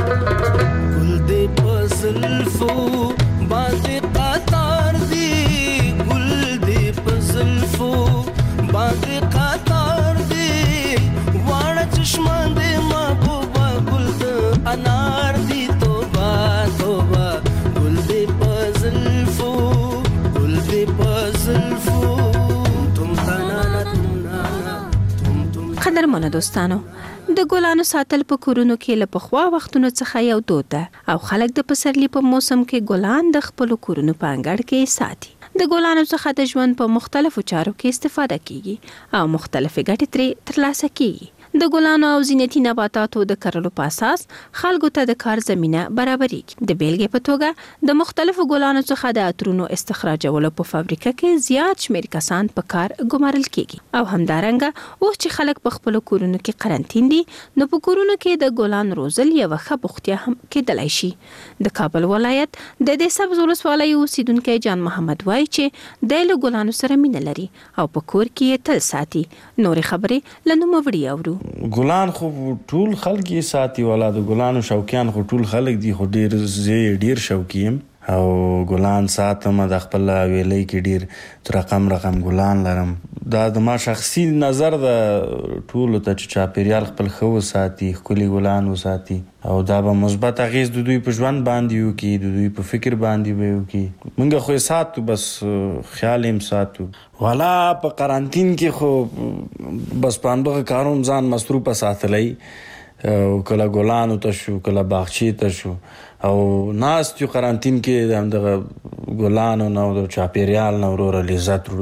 [SPEAKER 26] گل دی پزلفو باقی قطار دی گل دی پزلفو باقی قطار دی وانا چشمان دی محبوبا گل دی انار دی توبا توبا گل دی پزلفو گل دی پزلفو تم تنانا تم نانا تم تم.
[SPEAKER 25] قدرمنو دوستانو، د ګلانو ساتل په کورونو کې له پخوا وختونو څخه یو دود ده او خلک د پسرلي په موسم کې ګلان د خپل کورونو په انګړ کې ساتي. د ګلانو څخه د ژوند په مختلفو چارو کې استفاده کیږي او مختلفې ګټې ترې ترلاسه کیږي. د ګلانو او زینتي نباتاتو د کرلو په اساس خلکو ته د کار زمينه برابرېږي. د بیلګې په توګه د مختلفو ګلانو څخه د عطرونو استخراجولو په فابریکه کې زیات شمېر کسان په کار ګمارل کیږي او همدارنګه اوس چې خلک په خپل کورونو کې قرنټین دي نو په کورونو کې د ګلان روزل یو ښه بوختیا هم کېدلای شي. د کابل ولایت د دې سبز ولسوالۍ اوسیدونکو جان محمد وایي چې د له ګلانو سره مینه لري او په کور کې تل ساتي. نورې خبرې لنو موړي اورو.
[SPEAKER 27] ګلان خو ټول خلک یې ساتي، ولا د ګلانو شوقیان خو ټول خلک دي، خو ډیر زه ډیر شوقی یم او ګلان ساتم. د خپل ویلې کې ډیر رقم رقم ګلان لرم. دا د ما شخصي نظر د ټول ته چې چاپیریال خپل خو ساتي، خولي ګلان وساتي او دا به مثبت اغیز د دوی په ژوند باندې یو کې د دوی په فکر باندې وي کې مونږ خو ساتو، بس خیال هم ساتو. والا په قرنټین کې خو بس پاندغه کاروم ځان مصروف ساتلای او کله ګلانو ته شو کله باغچې ته شو او ناست یو قرنټین کې د دغه ګلانو نو د چاپیریال نو ورو لذت ورو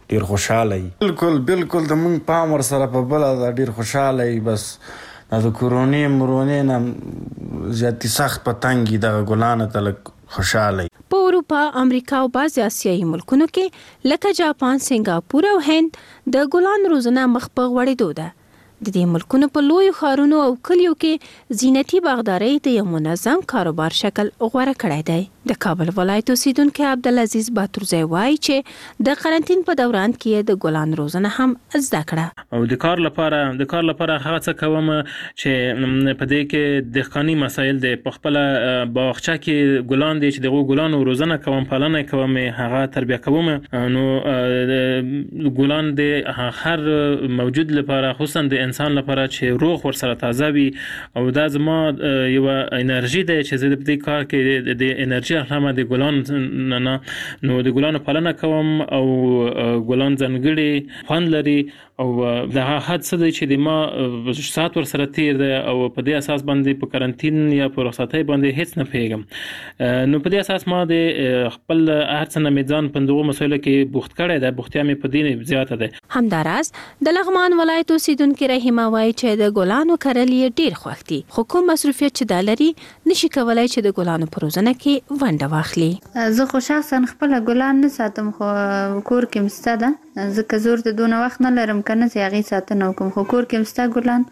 [SPEAKER 27] ډیر خوشاله وي. بالکل بالکل د مونږ پام ور سره په بل د ډیر خوشاله وي. بس د کورونې مرونې نه زیاتې سخت پتنګي د ګلانو تلک خوشاله.
[SPEAKER 25] په اروپا، امریکا او بعض آسیایي ملکونو کې لکه جاپان، سنگاپور او هند د ګلان روزنه مخ په غوړېدو ده. د دې ملکونو په لویو ښارونو او کلیو کې زینتي باغداري د یو منظم کاروبار شکل غوره کړی دی. د کابل ولایت اوسیدونکي عبدالعزیز باتورزی وایي چې د قرنټین په دوران کې د ګلان روزنه هم زده کړه.
[SPEAKER 3] او د کار لپاره د کار لپاره هغه څه کوم چې په دې کې دهقاني مسایل د خپل باغچه کې ګلان دي چې دغه ګلانو روزنه کوم، پالنه کوم، هغه تربیه کوم. نو ګلان د هر موجود لپاره، خصوصا د انسان لپاره چې روغ ورسره تازه وي، او دا زما یو انرژي ده چې زه د دې کار کې د انرژي اخلم د ګلانو نه. نو د ګلانو پالنه کوم او ګلان ځانګړي خوند لري، او دا حد څه دی چې د ما ساعت ورسره تیر دی، او په دې اساس باندې په قرنټین یا په رخصتۍ باندې هیڅ نه پیږم. نو په دې اساس ما د خپل هر څه نه میزان په دغه مسایلو کې بوخت کړی دی، بوختیا مې په دې زیاته ده.
[SPEAKER 25] همداراز د لغمان ولایت اوسیدونکي رحیمه وایي چې د ګلانو کرل یې ډیر خوښ دي، خو کوم مصروفیت چې دا لري نشي کولای چې د ګلانو پروزنه کې ونډه واخلي.
[SPEAKER 4] زه خو شخصا خپل ګلان نه ساتم، خو کور کې مسته ده، ځکه زور د دونه وخت نه لرم کنه چې هغه ساتنه وکم. خو کور کې مسته ګلان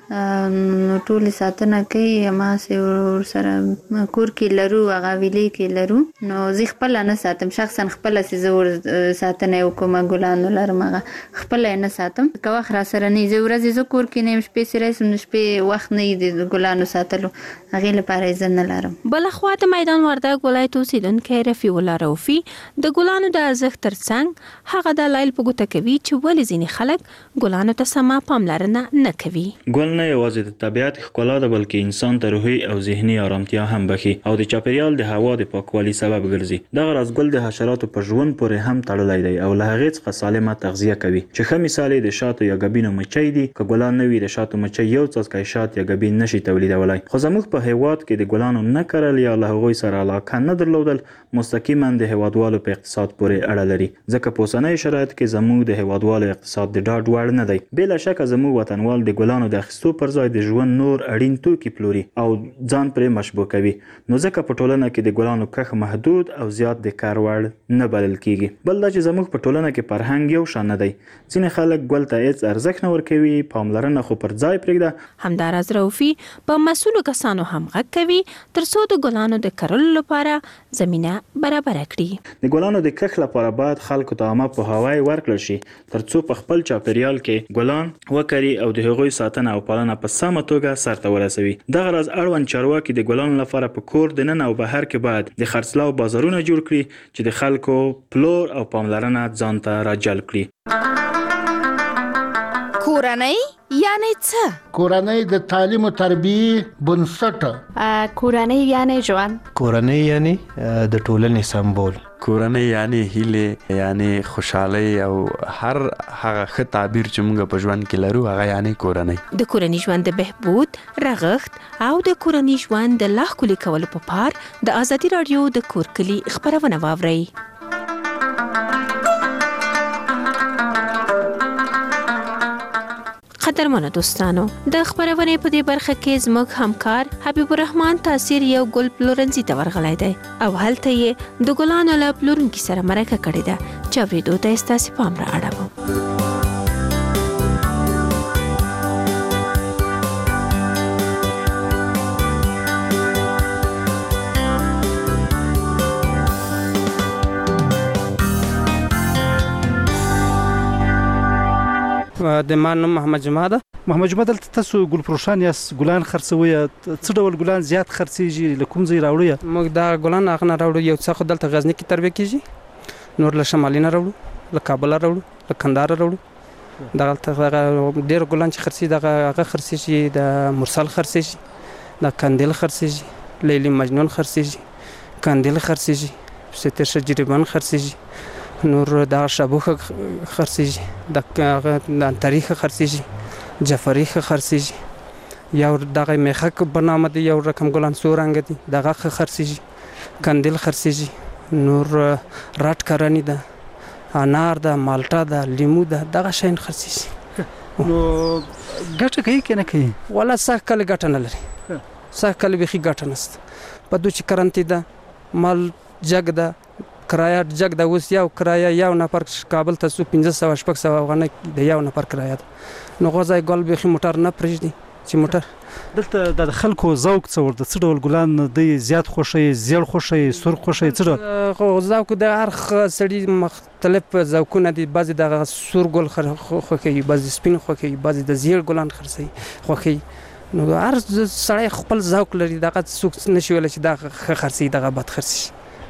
[SPEAKER 4] ټول ساتنه کوي، ما سي ور سره کور کې لرو، هغه ویلې کې لرو. نو زه خپل نه ساتم، شخصا خپل سي زور ساتنه وکم، ګلان لرم هغه خپل نه ساتم. که وخت را سره نه زه ورځ زه کور کې نه شپې سره سم شپې وخت نه دی ګلانو ساتلو، هغه لپاره ځن نه لرم.
[SPEAKER 25] بل خو د میدان وردګ ولایت اوسیدونکي رفیع الله روفي د ګلانو د ارزښت ترڅنګ هغه د لایل په ګوته کوي چې ولې ځینې خلک ګلانو ته سمه پاملرنه نه کوي.
[SPEAKER 9] ګل نه یوازې د طبیعت ښکلا ده، بلکې انسان ته روحي او ذهني آرامتیا هم بخي، او د چاپیریال د هوا د پاکوالي سبب ګرځي. دغه راز ګل د حشراتو په ژوند پورې هم تړلی دی، او له هغې څخه سالمه تغذیه کوي، چې ښه مثال د شاتو یا ګبینو مچۍ دي. که ګلان نه وي، د شاتو مچۍ یو څاڅکی شات یا ګبین نشي تولیدولی. خو زموږ په هیواد کې د ګلانو نه کرل یا له هغوی سره علاقه نه درلودل مستقیما د هیوادوالو په اقتصاد پورې اړه لري، ځکه په اوسنۍ شرایط کې زموږ د هیوادوالو اقتصاد د ډاډ وړ نه دی. بلا شکه زموږ وطنوال د ګلانو د اخیستو پر ځای د ژوند نور اړین توکي پلوري او ځان پرې مشبوع کوي، نو ځکه په ټولنه کې د ګلانو کښ محدود او زیات د کار وړ نه بلل کیږي. بل دا چې زموږ په ټولنه کې فرهنګ یو شان نه دی، ځینې خلک ګل ته هیڅ ارزښت نه ورکوي، پاملرنه خو پر ځای پرېږده.
[SPEAKER 25] همداراز روفي په مسؤلو کسانو هم غږ کوي ترڅو د ګلانو د کرلو لپاره زمينه برابر کړي.
[SPEAKER 9] د ګلانو د کښ لپاره باید خلکو ته عامه پوهاوی ورکړل شي ترڅو په خپل چاپیریال کې ګلان وکري او د هغوی ساتنه او پالنه په سمه توګه سرته ورسوي. دغه راز اړوند چارواکي د ګلانو لپاره په کور د نن او بهر کې باید د خرڅلاو بازارونه جوړ کړي چې د خلکو پلور او پاملرنه ځان ته راجلب کړي.
[SPEAKER 23] کورنۍ یعنی څه؟
[SPEAKER 10] کورنۍ د تعلیم او تربیې بنسټ.
[SPEAKER 23] کورنۍ یعنی ژوند.
[SPEAKER 11] کورنۍ یعنی د ټولنې سمبول.
[SPEAKER 8] کورنۍ یعنی هیله، یعنی خوشحالي، او هر هغه ښه تعبیر چې موږ په ژوند کې لرو هغه یعنی کورنۍ.
[SPEAKER 25] د کورنۍ ژوند د بهبود، رغښت او د کورنۍ ژوند د لا ښکلي کولو په پار د ازادي رادیو د کور کلي خبرونه واورئ. قدرمنو دوستانو، د خبرونې په دې برخه کې زموږ همکار حبیب الرحمن تاثیر یو ګل پلورنځي ته ورغلی دی او هلته یې د ګلانو له پلورونکي سره مرکه کړې ده چې اورېدو ته یې ستاسې پام را اړوم.
[SPEAKER 16] د ما نوم محمد جمعه ده. محمد جمعه دلته تاسو ګل فروشان یاست، ګلان خرڅوي، څه ډول ګلان زیات خرڅيږي، له کوم ځای راوړي؟
[SPEAKER 13] موږ دا ګلان هغه نه راوړو، یو څه خو دلته غزنی کې تربیه کیږي، نور له شمالي نه راوړو، له کابل راوړو، له کندهار راوړو. دغه ډېر ګلان چې خرڅي دغه هغه خرڅيږي، د مرسل خرڅيږي، د کندل خرڅيږي، لیلی مجنون خرڅيږي، کندل خرڅيږي، ستر شجریبان خرڅيږي، نور دا شابوخه خرڅيږي، د تاریخ خرڅيږي، جعفری خرڅيږي، یو دغه میخک برنامه دی، یو رقم ګلان سور رنگ دي دغه خرڅيږي، کندل خرڅيږي، نور راټ کرانی ده، انار ده، مالټه ده، لیمو ده، دغه شین خرڅیږي.
[SPEAKER 1] نو ګټه کوي کنه کوي؟
[SPEAKER 13] ولا سخ کله ګټه نه لري، سخ کله بيخي ګټه نشته. په دوی چې کرنتي ده، مال جګ ده، کرایه جګ ده. اوس یو کرایه یو نفر کابل ته څو پنځه سوه شپږ سوه افغانۍ د یو نفر کرایه ده. نو غوځای ګل بيخي موټر نه پرېږدي چې موټر
[SPEAKER 1] دلته د خلکو ذوق څه ورته څه ډول ګلان دی زیات خوښي، زیړ خوښي، سرخ خوښي، څه ډول؟
[SPEAKER 13] خو ذوق د هر سړي مختلف ذوقونه دي. بعضې د سور ګل خوښوي، بعضې سپین خوښوي، بعضې د زیړ ګلان خرڅوي خوښوي. نو هر سړی خپل ذوق لري، دغه څوک نشي ویلی چې دغه ښه خرڅوي دغه بد خرڅوي.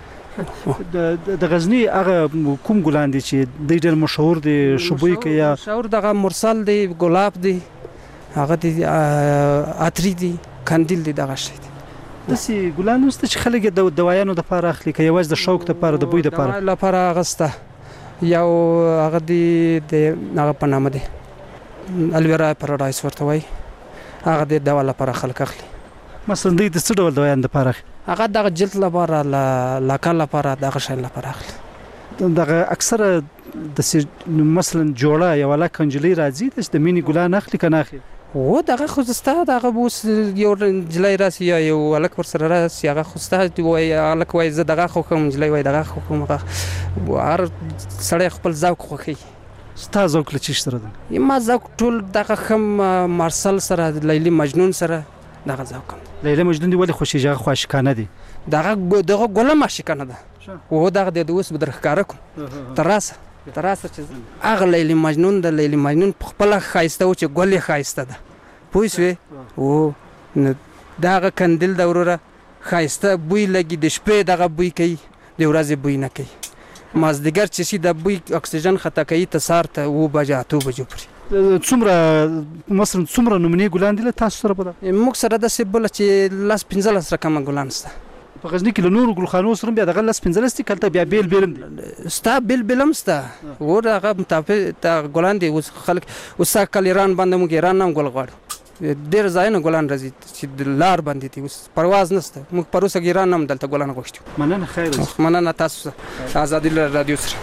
[SPEAKER 1] د غزني هغه کوم ګلان دي چې دی ډېر مشهور دي شبوي کې یا
[SPEAKER 13] مشهور دغه مرسل دی، ګلاب دی، هغه دی عطري دی، کندیل دی، دغه شی دی.
[SPEAKER 1] داسې ګلان نشته چې خلک د دوایانو دپاره اخلي که یوازې د شوق دپاره د بوی دپاره؟
[SPEAKER 13] د لپاره اخسته یو هغه دی د هغه په نامه دی الویرا پاراډایس ورته وایي، هغه د دوا لپاره خلک اخلي.
[SPEAKER 1] مثلا دوی د څه ډول دوایان دپاره اخلي؟
[SPEAKER 13] هغه دغه جلد لپاره، لاکه لپاره، دغه شی لپاره اخلي.
[SPEAKER 1] دغه اکثره داسې مثلا جوړه یوه لکه نجلۍ راځي چې د مینې ګلان اخلي که نه اخلي؟
[SPEAKER 13] و دغه خو ستا دغه اوس یو نجلۍ راسي یا یو هلک ورسره راسي، هغه خو ستا وایي هلک وایي زه دغه خوښوم، نجلۍ وایي دغه خوښوم. هر سړی خپل ذوق خوښوي.
[SPEAKER 1] ستا ذوق له چیش سره دی؟
[SPEAKER 13] ما ذوق ټول دغه ښه مارسل سره، لیلی مجنون سره دغه ذوق.
[SPEAKER 1] لیلی مجنون دی ولې خوښېږي؟ هغه خو عاشقانه دی.
[SPEAKER 13] دغه دغه ګلم عاشقانه ده. و دغه د اوس به در ښکاره کړم تر راسه تر راسه چې هغه لیلی مجنون د لیلی مجنون په خپله ښایسته و چې ګل یې ښایسته ده. پوه شوې؟ و نو دغه کندیل ده وروره، ښایسته بوی لګي، د شپې دغه بوی کوي، د ورځې بوی نه کوي. مازدیګر چې شي د بوی اکسیجن خطا کوي ته سهار ته اوه بجې اتو بجو پورې.
[SPEAKER 1] څومره مثلا څومره نمونې ګلان دي له تاسو سره په ده؟
[SPEAKER 13] موږ سره داسې بله چې لس پنځلس رقمه ګلان شته.
[SPEAKER 1] په غزني کې له نورو ګلخانو سره بیا دغه لس پنځلس دي که هلته بیا بیل بیل هم دي؟
[SPEAKER 13] ستا بیل بیل هم شته. اور هغه متفق ګلان دي. اوس خلک اوس سږ کال ایران باندې موږ ایران نه هم ګل غواړو. ډېر ځایونه ګلان راځي چې د لار باندې دي. اوس پرواز نشته. موږ پروسه ایران نه هم دلته ګلان غوښتي.
[SPEAKER 1] مننه، خیر اوسه.
[SPEAKER 13] مننه تاسو سره ازادي رادیو سره.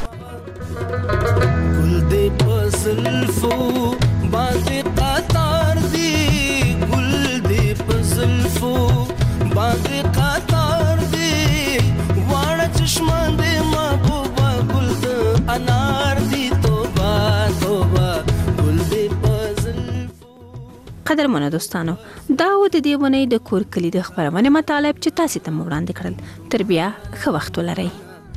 [SPEAKER 26] ګل دې په زلفو باندې قطار دی، ګل دې په زلفو باندې قطار دی، واړه چشمان دې محبوبه ګل د انار دی، توبه توبه ګل دې په زلفو.
[SPEAKER 25] قدرمنو دوستانو، دا و د دې ونې د کور کلي د خپرونې مطالب چې تاسې ته مو وړاندې کړل. تر بیا ښه وخت ولرئ.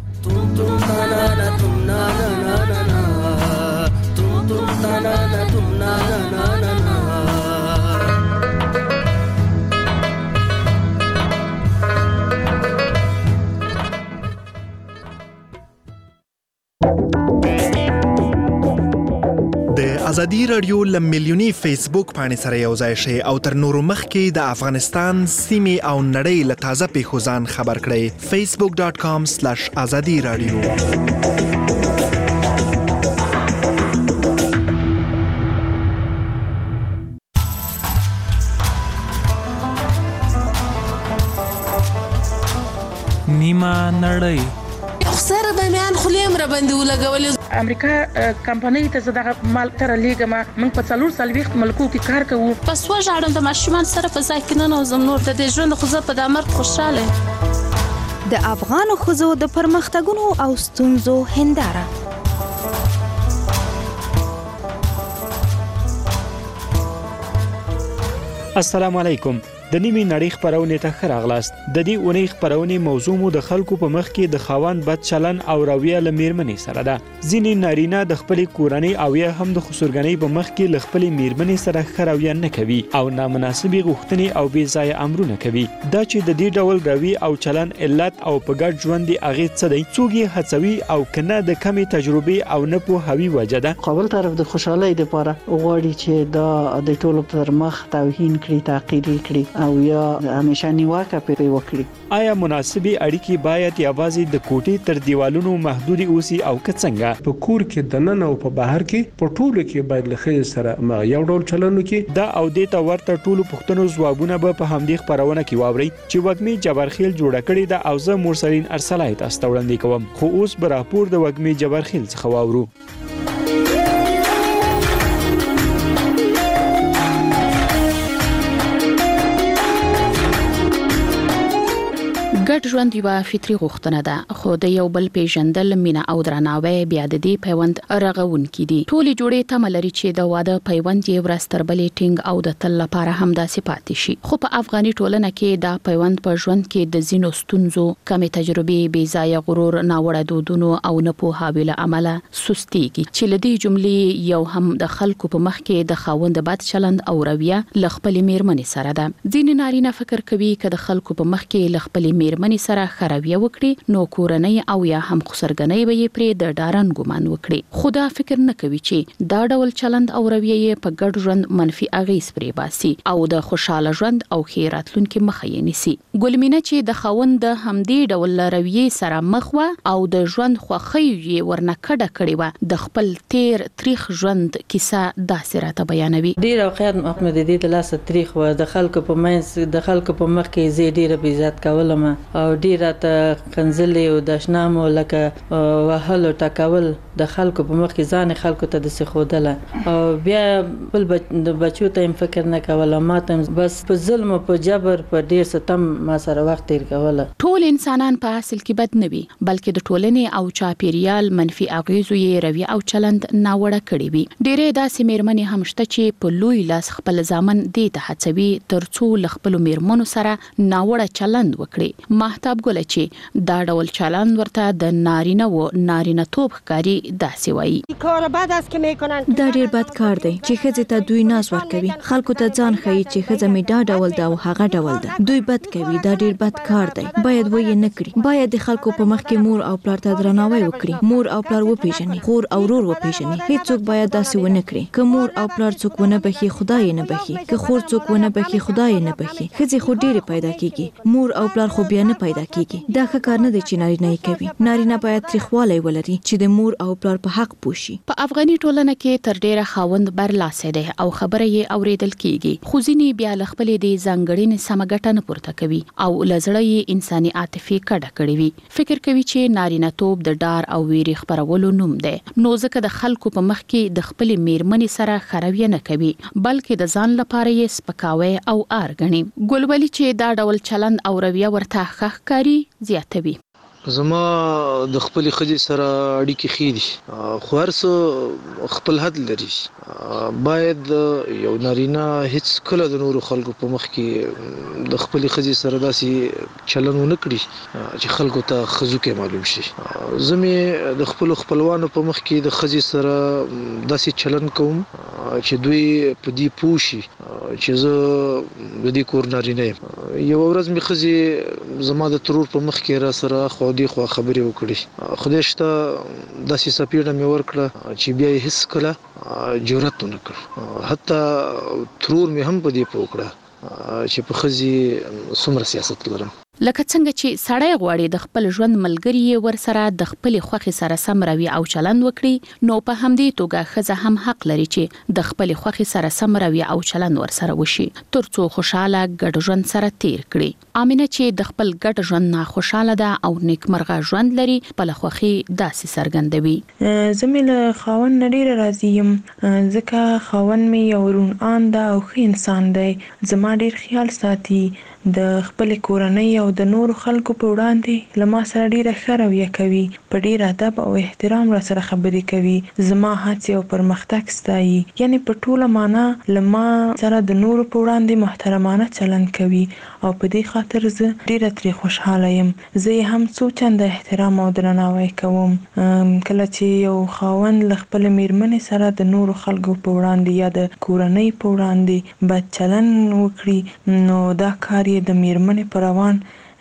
[SPEAKER 12] ازادي رادیو له میلیوني فیسبوک باندې سره یو ځای شي او تر نورو مخکې د افغانستان سیمې او نړۍ له تازه پیښو ځان خبر کړئ. فیسبوک ډاٹ کام سلیش ازادي رادیو.
[SPEAKER 2] نیمه نړۍ
[SPEAKER 23] خسر به میان خلیم را باندې ولګولې.
[SPEAKER 14] امریکا کمپنۍ ته زداغه مال تر لیګه ما موږ په څلور سالويخت ملکو کې کار کوو.
[SPEAKER 23] پس وژاړم د ماشومان سره په ځای کې نه نوزم نور د دې ژوند خو زه په دامر خوشاله. د افغان خزو د پرمختګونو او ستونزو هنداره.
[SPEAKER 9] السلام علیکم. د نیمې نړۍ خبرونه ته ښه راغلاست. د دې اونۍ خبرونه موضوع مو د خلکو په مخ کې د خاوند بد چلن او رویه له میرمنې سره ده. ځینې نارینه د خپل کورنۍ او یا هم د خسرګنۍ په مخ کې له خپل میرمنې سره ښه رویه نه کوي او نامناسبې غوښتنې او بې ځایه امرونه کوي. دا چې د دې ډول روی او چلن علت او په ګډ ژوند دی هغه څه دی؟ څوک یې هڅوي او کنه د کمې تجربې او نه پوهاوي وجه ده؟
[SPEAKER 15] قابل طرف د خوشحالۍ لپاره غواړي چې دا د ټولو پر مخ توهین کړي، تحقیر کړي،
[SPEAKER 6] او یا همیشه نیوکه پرې وکړي.
[SPEAKER 15] آیا مناسبې اړیکې باید یوازې د کوټې تر دیوالونو محدودي اوسي او که څنګه؟
[SPEAKER 17] په کور کې د نن او په بهر کې په ټولو کې باید له ښځې سره یو ډول چلند وکړي.
[SPEAKER 15] دا او دې ته ورته ټولو پوښتنو ځوابونه به په همدې خپرونه کې واورئ چې وږمې جبارخیل جوړه کړې ده او زه مرسلین ارسلای تاسو ته وړاندې کوم. خو اوس به راپور د وږمې جبارخیل څخه واورو.
[SPEAKER 18] ګډ ژوند یوه فطري غوښتنه ده، خو د یو بل پیژندل، مینه او درناوی بیا د دې پیوند رغونکي دي. ټولې جوړې تمه لري چې د واده پیوند یې ورځ تر بلې ټینګ او د تل لپاره همداسې پاتې شي. خو په افغاني ټولنه کې دا پیوند په ژوند کې د ځینو ستونزو، کمې تجربې، بې ځایه غرور، ناوړه دودونو او نه پوهاوي له امله سستېږي، چې له دې جملې یو هم د خلکو په مخ کې د خاوند بد چلند او رویه له خپلې میرمنې سره ده. ځینې نارینه فکر کوي که د خلکو په مخ کې له خپلې میرمنې سره خرویه وکړي نو کورنۍ او یا هم خسرګنۍ به یې پرې د ډارن ګمان وکړي. خو دا فکر نه کوي چې دا ډول چلند او رویه یې په ګډ ژوند منفي اغیز پرې باسي او د خوشاله ژوند او ښې راتلونکي مخه یې نیسي. ګلمینه چې د خاوند د همدې ډول رویې سره مخ وه او د ژوند خوښۍ یې ورنه کډه کړې وه، د خپل تیر تریخ ژوند کیسه داسې راته بیانوي.
[SPEAKER 19] ډېر اوقات محمد د دې د لاسه تریخ وه، د خلکو په منځ د خلکو په مخ کې زه ډېره بې عزت کولم او ډیره ته کنځلې او د شنامو لکه وهلو ټکول د خلکو په مخ کې ځان خلکو ته د سخودله او بیا بل د بچو ته فکر نه کوله، ما ته بس په ظلم او په جبر په ډیر ستم ما سره وخت تیر کوله.
[SPEAKER 18] ټول انسانان په اصل کې بد نه وي، بلکې د ټولنې او چاپیریال منفي اغیزو یې رویه او چلند ناوړه کړی وي. ډېرې داسې میرمنې هم شته چې په لوی لاس خپل ځامن دې ته هڅوي ترڅو له خپلو میرمنو سره ناوړه چلند وکړي. مهتاب ګل چې دا ډول چلند ورته د نارینه و نارینه توب ښکاري داسې وایي.
[SPEAKER 20] کار بد است که میکنن.
[SPEAKER 21] دا ډیر بد کار دی چې ښځې ته دوی ناز ورکوي، خلکو ته ځان ښیي چې ښځه مې دا ډول ده او هغه ډول ده. دوی بد کوي، دا ډیر بد کار دی، باید وایي نه کړي. باید د خلکو په مخ کې مور او پلار ته درناوی وکړي، مور او پلار وپیژني، خور او ورور وپیژني. هیڅوک باید داسې ونه کړي. که مور او پلار څوک ونه بخي خدای نه بخي، که خور څوک ونه بخي خدای نه بخي. ښځې خو ډیره پیدا کیږي، مور او پلار خو بیا نه پیدا کیږي. دا ښه کار نه دی چې نارینه یې کوي. نارینه باید تریخوالی ولري چې د مور او پلار په حق پوشي.
[SPEAKER 18] په افغاني ټولنه کې تر ډیره خاوند برلاسه دی او خبره یې اوریدل کیږي، خو ځینې بیا له خپلې د ځانګړنې سمه ګټه نه پورته کوي او له زړه یې انساني عاطفې کډه کړې وي. فکر کوي چې نارینه توب د ډار او ویرې خپرولو نوم دی، نو ځکه د خلکو په مخ کې د خپلې میرمنې سره خرویه نه کوي، بلکې د ځان لپاره یې سپکاوی او ار ګڼي. ګلولي چې دا ډول چلند او رویه ورته ښه ښکاري زیاتوي.
[SPEAKER 11] زما د خپل خځې سره اړیکې ښې دي، خو هر څه خپل حد لري. باید یو نارینه هیڅ کله د نورو خلکو په مخ کې د خپل خځې سره داسې چلن ونه کړي چې خلکو ته خزوکه معلوم شي. زه مې د خپل خپلوانو په مخ کې د خځې سره داسې چلن کوم چې دوی په دې پوه شي چې زه د دې کور نارینه یم. یو ورځ مې خځې زما د ترور په مخ کې را سره خو دی خو خبرې وکړي، خدای شته داسې سپیډه مې ورکړه چې بیا یې هیڅ کله جرأت ونه کړ. حتی ترور مې هم په دې پوه کړه چې په ښځې څومره سیاست لرم.
[SPEAKER 18] لکه څنګه چې سړی غواړي د خپل ژوند ملګری یې ورسره د خپلې خوښې سره سم رویه او چلند وکړي، نو په همدې توګه ښځه هم حق لري چې د خپلې خوښې سره سم رویه او چلند ورسره وشي ترڅو خوشاله ګډ ژوند سره تیر کړي. امینه چې د خپل ګډ ژوند نه خوشاله ده او نیکمرغه ژوند لري، خپل خوښي داسې څرګندوي.
[SPEAKER 28] زه مې له خاوند نه ډېره راضي یم، ځکه خاوند مې یو روڼ اند او ښه انسان دی. زما ډېر خیال ساتي، د خپل کورنۍ او د نورو خلکو په وړاندې له ما سره ډیره ښه رویه کوي، په ډیر ادب او احترام را سره خبرې کوي، زما هڅې او پرمختګ ستایي. یعنی په ټوله معنا له ما سره د نورو په وړاندې محترمانه چلند کوي او په دې خاطر زه ډیره ترې خوشحاله یم. زه یې هم څو چنده احترام او درناوی کوم. کله چې یو خاوند له خپل میرمنې سره د نورو خلکو په وړاندې یا د کورنۍ په وړاندې بد چلند وکړي، نو دا کار د میرمنې پر روان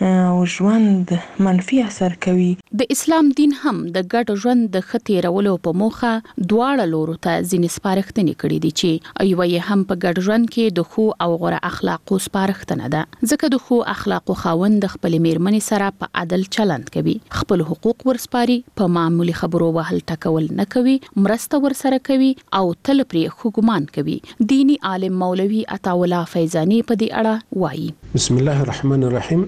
[SPEAKER 28] او ژوند منفي اثر کوي.
[SPEAKER 18] د اسلام دین هم د ګډ ژوند د ختیرولو په موخه دواړه لورو ته ځینې سپارښتنې کړې دي چې ایوه یې هم په ګډ ژوند کې د خو او غوره اخلاقو سپارښتنه ده، ځکه د خو اخلاقو خاوند د خپل میرمنې سره په عدل چلند کوي، خپل حقوق ورسپاري، په معمولی خبرو وهل ټکول نه کوي، مرسته ورسره کوي او تل پرې خوګمان کوي. دینی عالم مولوی عطاءالله فیضانی په دې اړه وایي:
[SPEAKER 17] بسم الله الرحمن الرحیم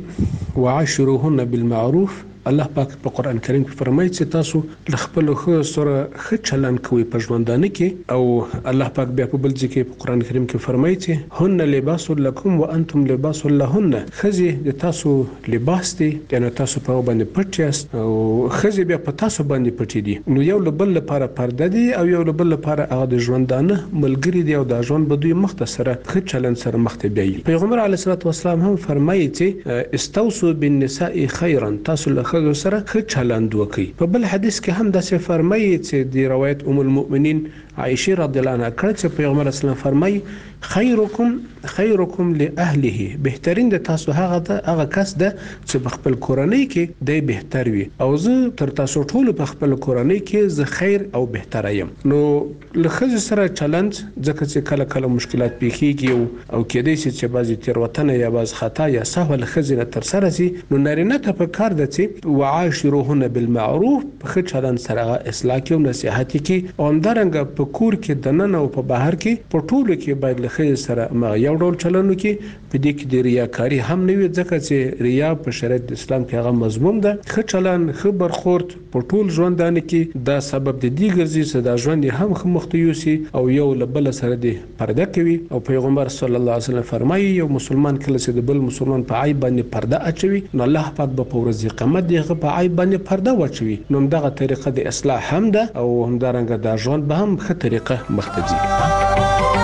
[SPEAKER 17] وعاشروهن بالمعروف. الله پاک په قران کریم کې فرمایي چې تاسو له خپل خو سره ښه چلند کوئ په ژوندانه کې، او الله پاک بیا په بل ځای کې په قران کریم کې فرمایي چې هن لباس لکم وانتم لباس لهن. خزي د تاسو لباس دی، یعنی تاسو په باندې پټ یاست او خزي بیا په تاسو باندې پټ دي. نو یو له بل لپاره پرده دي او یو له بل لپاره هغه د ژوندانه ملګری دی او د ژوند به دوی مختصره ښه چلند سره مخ ته بیایي. پیغمبر علیه الصلاه والسلام هم فرمایي چې استوصوا بالنساء خيرا، تاسو له خزو سره ښه چلند وکړئ. په بل حدیث کې هم داسې فرمایي چې د روایت ام المؤمنین عائشه رضی الله عنها کړه چې پیغمبر اسلام فرمایي خیرکم خیرکم لاهله، بهترین د تاسو هغه د هغه کس ده چې په خپل کورنۍ کې دی بهتر وي، او زه تر تاسو ټول په خپل کورنۍ کې زه خیر او بهتر یم. نو لخص سره چلند ځکه چې کله کله مشکلات پیښیږي او کېدای شي چې بعضی تیروتنه یا بعض خطا یا سهو لخزنه تر سره سي، نو نارینه ته په کار ده چې وعاشروهن بالمعروف، په ښه چلند سره اصلاح کې او نصيحت کې، او همدارنګه په کور کې دننه او په بهر کې په ټولو کې باید له خیر سره ما یو ډول چلند کې په دې کې د ریاکاری هم نه وي، ځکه چې ریا په شریعت اسلام کې هغه مضمون ده. ښه چلند ښه برخورد په ټول ژوندانه کې دا سبب د دې ګرځي چې دا ژوند هم ښه مخ ته یوسي او یو له بل سره د پرده کوي. او پیغمبر صلی الله علیه وسلم فرمایي یو مسلمان کله چې د بل مسلمان په عیب باندې پرده اچوي، نو الله پاک به په ورځ قیامت دغه په عیب باندې پرده واچوي. نو دغه طریقه د اصلاح هم ده او همدارنګه دا ژوند به هم ښه طریقه مخ ته ځي.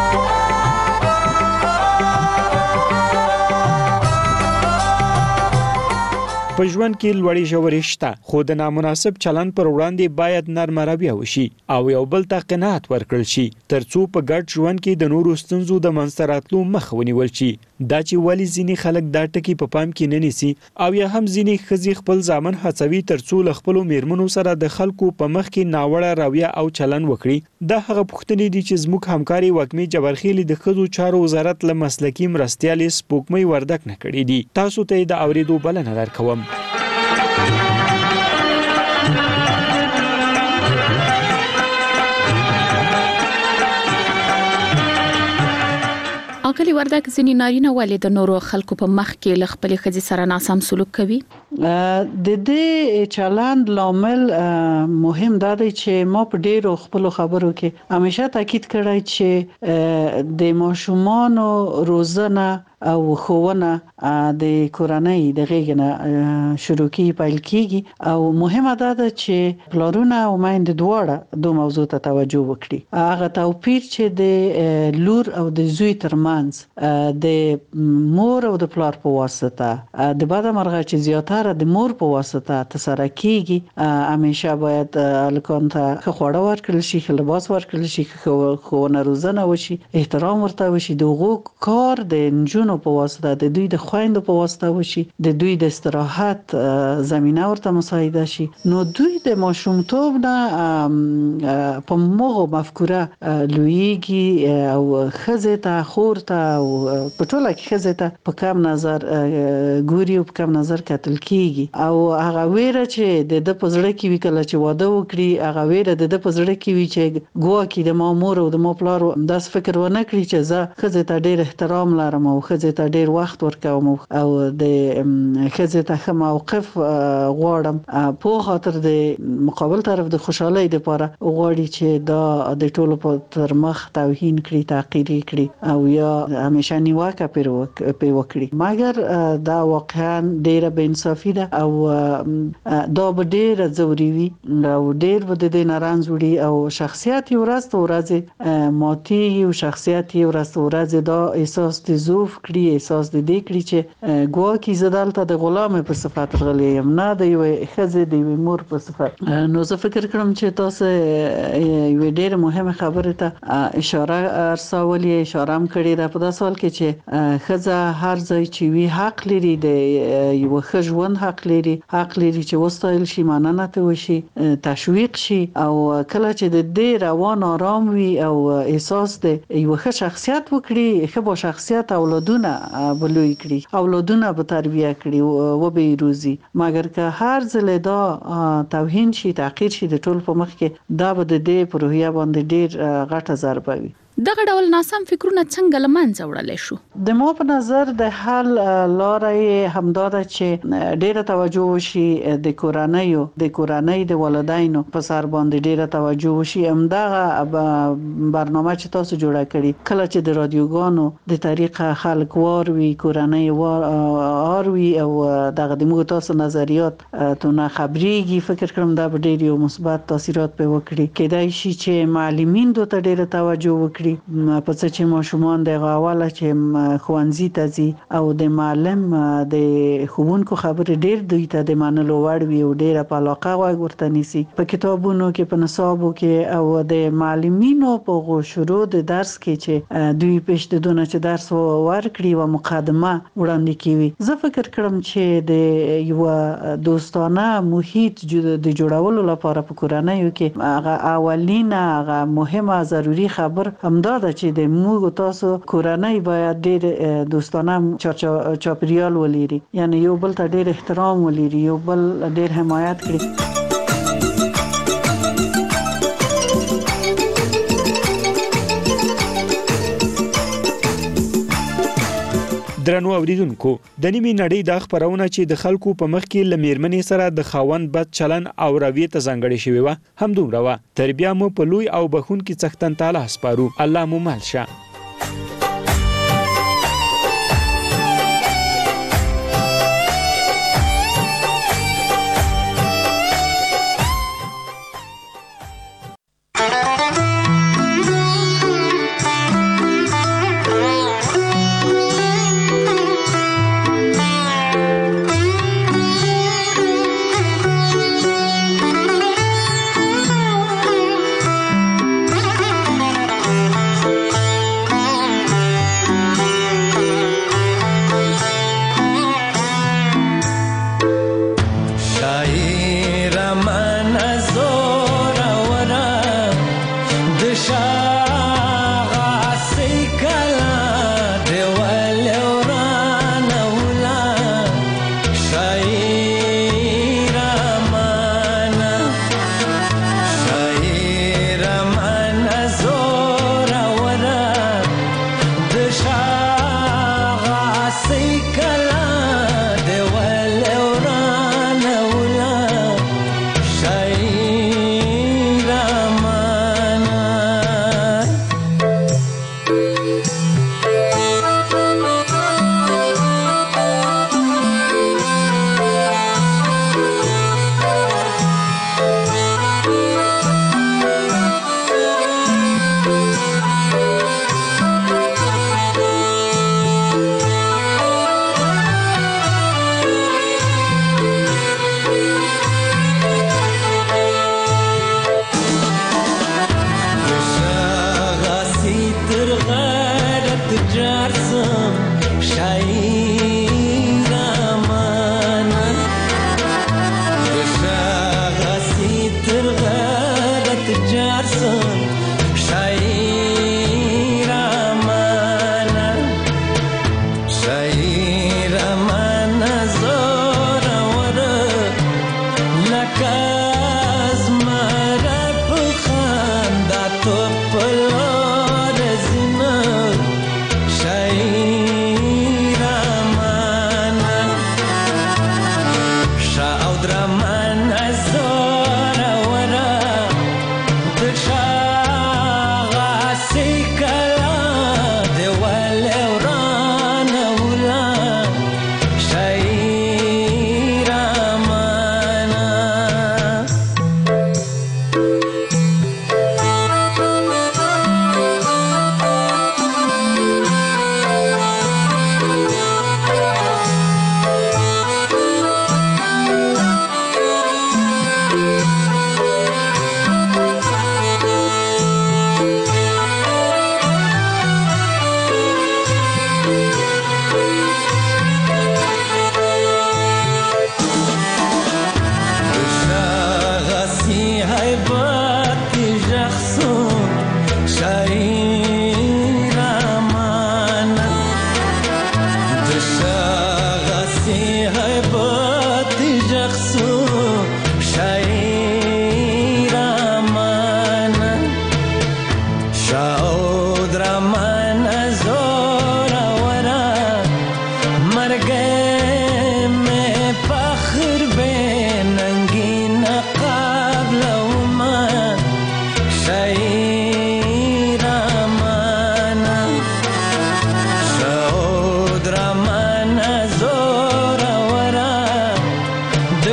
[SPEAKER 15] په ژوند کې لوړې ژورې شته، خو د نامناسب چلند پر وړاندې باید نرمه رویه وشي او یو بل ته قناعت ورکړل شي، ترڅو په ګډ ژوند کې د نورو ستونزو د منځته راتلو مخه ونیول شي. دا چې ولې ځینې خلک دا ټکي په پام کې نه نیسي او یا هم ځینې ښځې خپل زامن هڅوي ترڅو له خپلو میرمنو سره د خلکو په مخ کې ناوړه رویه او چلند وکړي. دا هغه پوښتنې دي چې زموږ همکاري وږمې جبرخیل د ښځو چارو وزارت له مسلکي مرستیالې سپوږمۍ وردک نه کړې دي. تاسو ته د اورېدو بلنه درکوم.
[SPEAKER 18] اغلی وردک ځینې نارینه ولې د نورو خلکو په مخ کې له خپلې ښځې سره ناسم سلوک کوي؟
[SPEAKER 6] د دې چلند لامل مهم دا دی چې ما په ډیرو خپلو خبرو کې همیشه تاکید کړی چې د ماشومانو روزنه او ښوونه د کورنۍ د غېږ شروع کی پیل کیږي، او مهمه ده چې پلارونه او میندې دواړه دو موضوع ته توجه وکړي. هغه توپیر چې د لور او د زوی ترمنځ د مور او د پلار په واسطه د بده مرغه چې زیاتره د مور په واسطه تسره کیږي، همیشه باید الکان ته ښه خواړه ورکړل شي، ښه لباس ورکړل شي، ښوونه روزنه وشي، احترام ورته وشي، د هغو کار د نجونو په واسطه د دوی د خويندو په واسطه وشي، د دوی د استراحت زمينه ورته مساعده شي. نو دوی د ماشومتوب نه په موغه مفکوره لویږي او خزه ته خور ته او په ټوله کې خزه ته په کم نظر ګوري او په کم نظر کتل کیږي، او هغه ویره چې د د پزړه کې وکړه چې واده وکړي، هغه ویره د د پزړه کې وی چې ګواکې د مامور او د مو پلار داس فکر ونه کړی چې زه خزه ته ډېر احترام لرم او خزه ته ډیر وخت ورکوم او د ښځې ته ښه موقف غواړم، په خاطر د مقابل طرف د خوشحالۍ لپاره غواړي چې دا د ټولو په تر مخ توهین کړي، تحقیر کړي او یا همیشه نیوکه پرې وکړي. مګر دا واقعا ډیره بې انصافي ده او دا به ډیره ضروري وي او ډیر به د دې نارنځ وړي او شخصیت یې ورځ ته ورځ ماتېږي او شخصیت یې ورځ ته ورځ دا احساس د ضعف کړي، احساس د دې کړی چې ګواکې زدالته د غلام په صفات غلې یم، نه د یو خزه د یو مور په صفات. نو زه فکر کوم چې تاسو یو ډېر مهمه خبره ته اشاره ارسولې اشاره هم کړې ده په داسې حال کې چې خزه هر ځای چې وی حق لري د یو ښه ژوند حق لري، حق لري چې وستایل شي، مننه ته وشي، تشویق شي، او کله چې د دې روان آرام وي او احساس د یو ښه شخصیت وکړي، ښه با شخصیت اولادونه بلوي کړي، اولادونه به تربیه کړي و به روزي. مګر که هر ځل دا توهین شي، تحقیر شي د ټول په مخ کې، دا به د دې پروژه باندې ډیر غټه ضربه وي.
[SPEAKER 18] دغه ډول ناسم فکرونه څنګه لمنځه وړلای شو؟
[SPEAKER 6] د ما په نظر د حل لارې همدا ده چې ډیره توجه وشي د کورنۍ د کورنۍ د والدینو په سر باندې ډیره توجه وشي. همدغه برنامه چې تاسو جوړه کړی، کله چې د رادیوګانو د طریقه خلک وار وی، کورنۍ وار وی، او دغه د موږ تاسو نظریات تونه خبريږي، فکر کوم دا به ډیر یو مثبت تاثیرات په وکړي. کېدای شي چې معلمین دوی ډیره توجه وکړي په څه چې ماشومان د غواله چې خوانزي ته ځي او د معلم د ښوونکو خبرې ډیر دوی ته د منلو وړ وي او ډیره په علاقه ورته نیسي. په کتابونو کې، په نصابو کې، او د معلمینو په شروع د درس کې چې دوی پېش دونه چې درس ورکړي او مقدمه وړاندې کوي. زه فکر کوم چې د یو دوستانه محیط د جوړولو لپاره په کورنۍ کې هغه اولینه هغه مهمه ضروري خبر همدا ده چې د موږ تاسو کورنۍ باید ډېر دوستانه چاپیریال ولري، یعنی یو بل ته ډېر احترام ولري، یو بل ډېر حمایت کړي.
[SPEAKER 15] درنو اوریدونکو، د نیمې نړۍ د خبرونه چې د خلکو په مخ کې لمیرمنې سره د خاوند بد چلن او رویه ته ځانګړې شوی و، هم دومره و. تربیه مو په لوی او بخون کې څښتن تعالی سپارو. الله مو مال شه.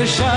[SPEAKER 26] خوشحال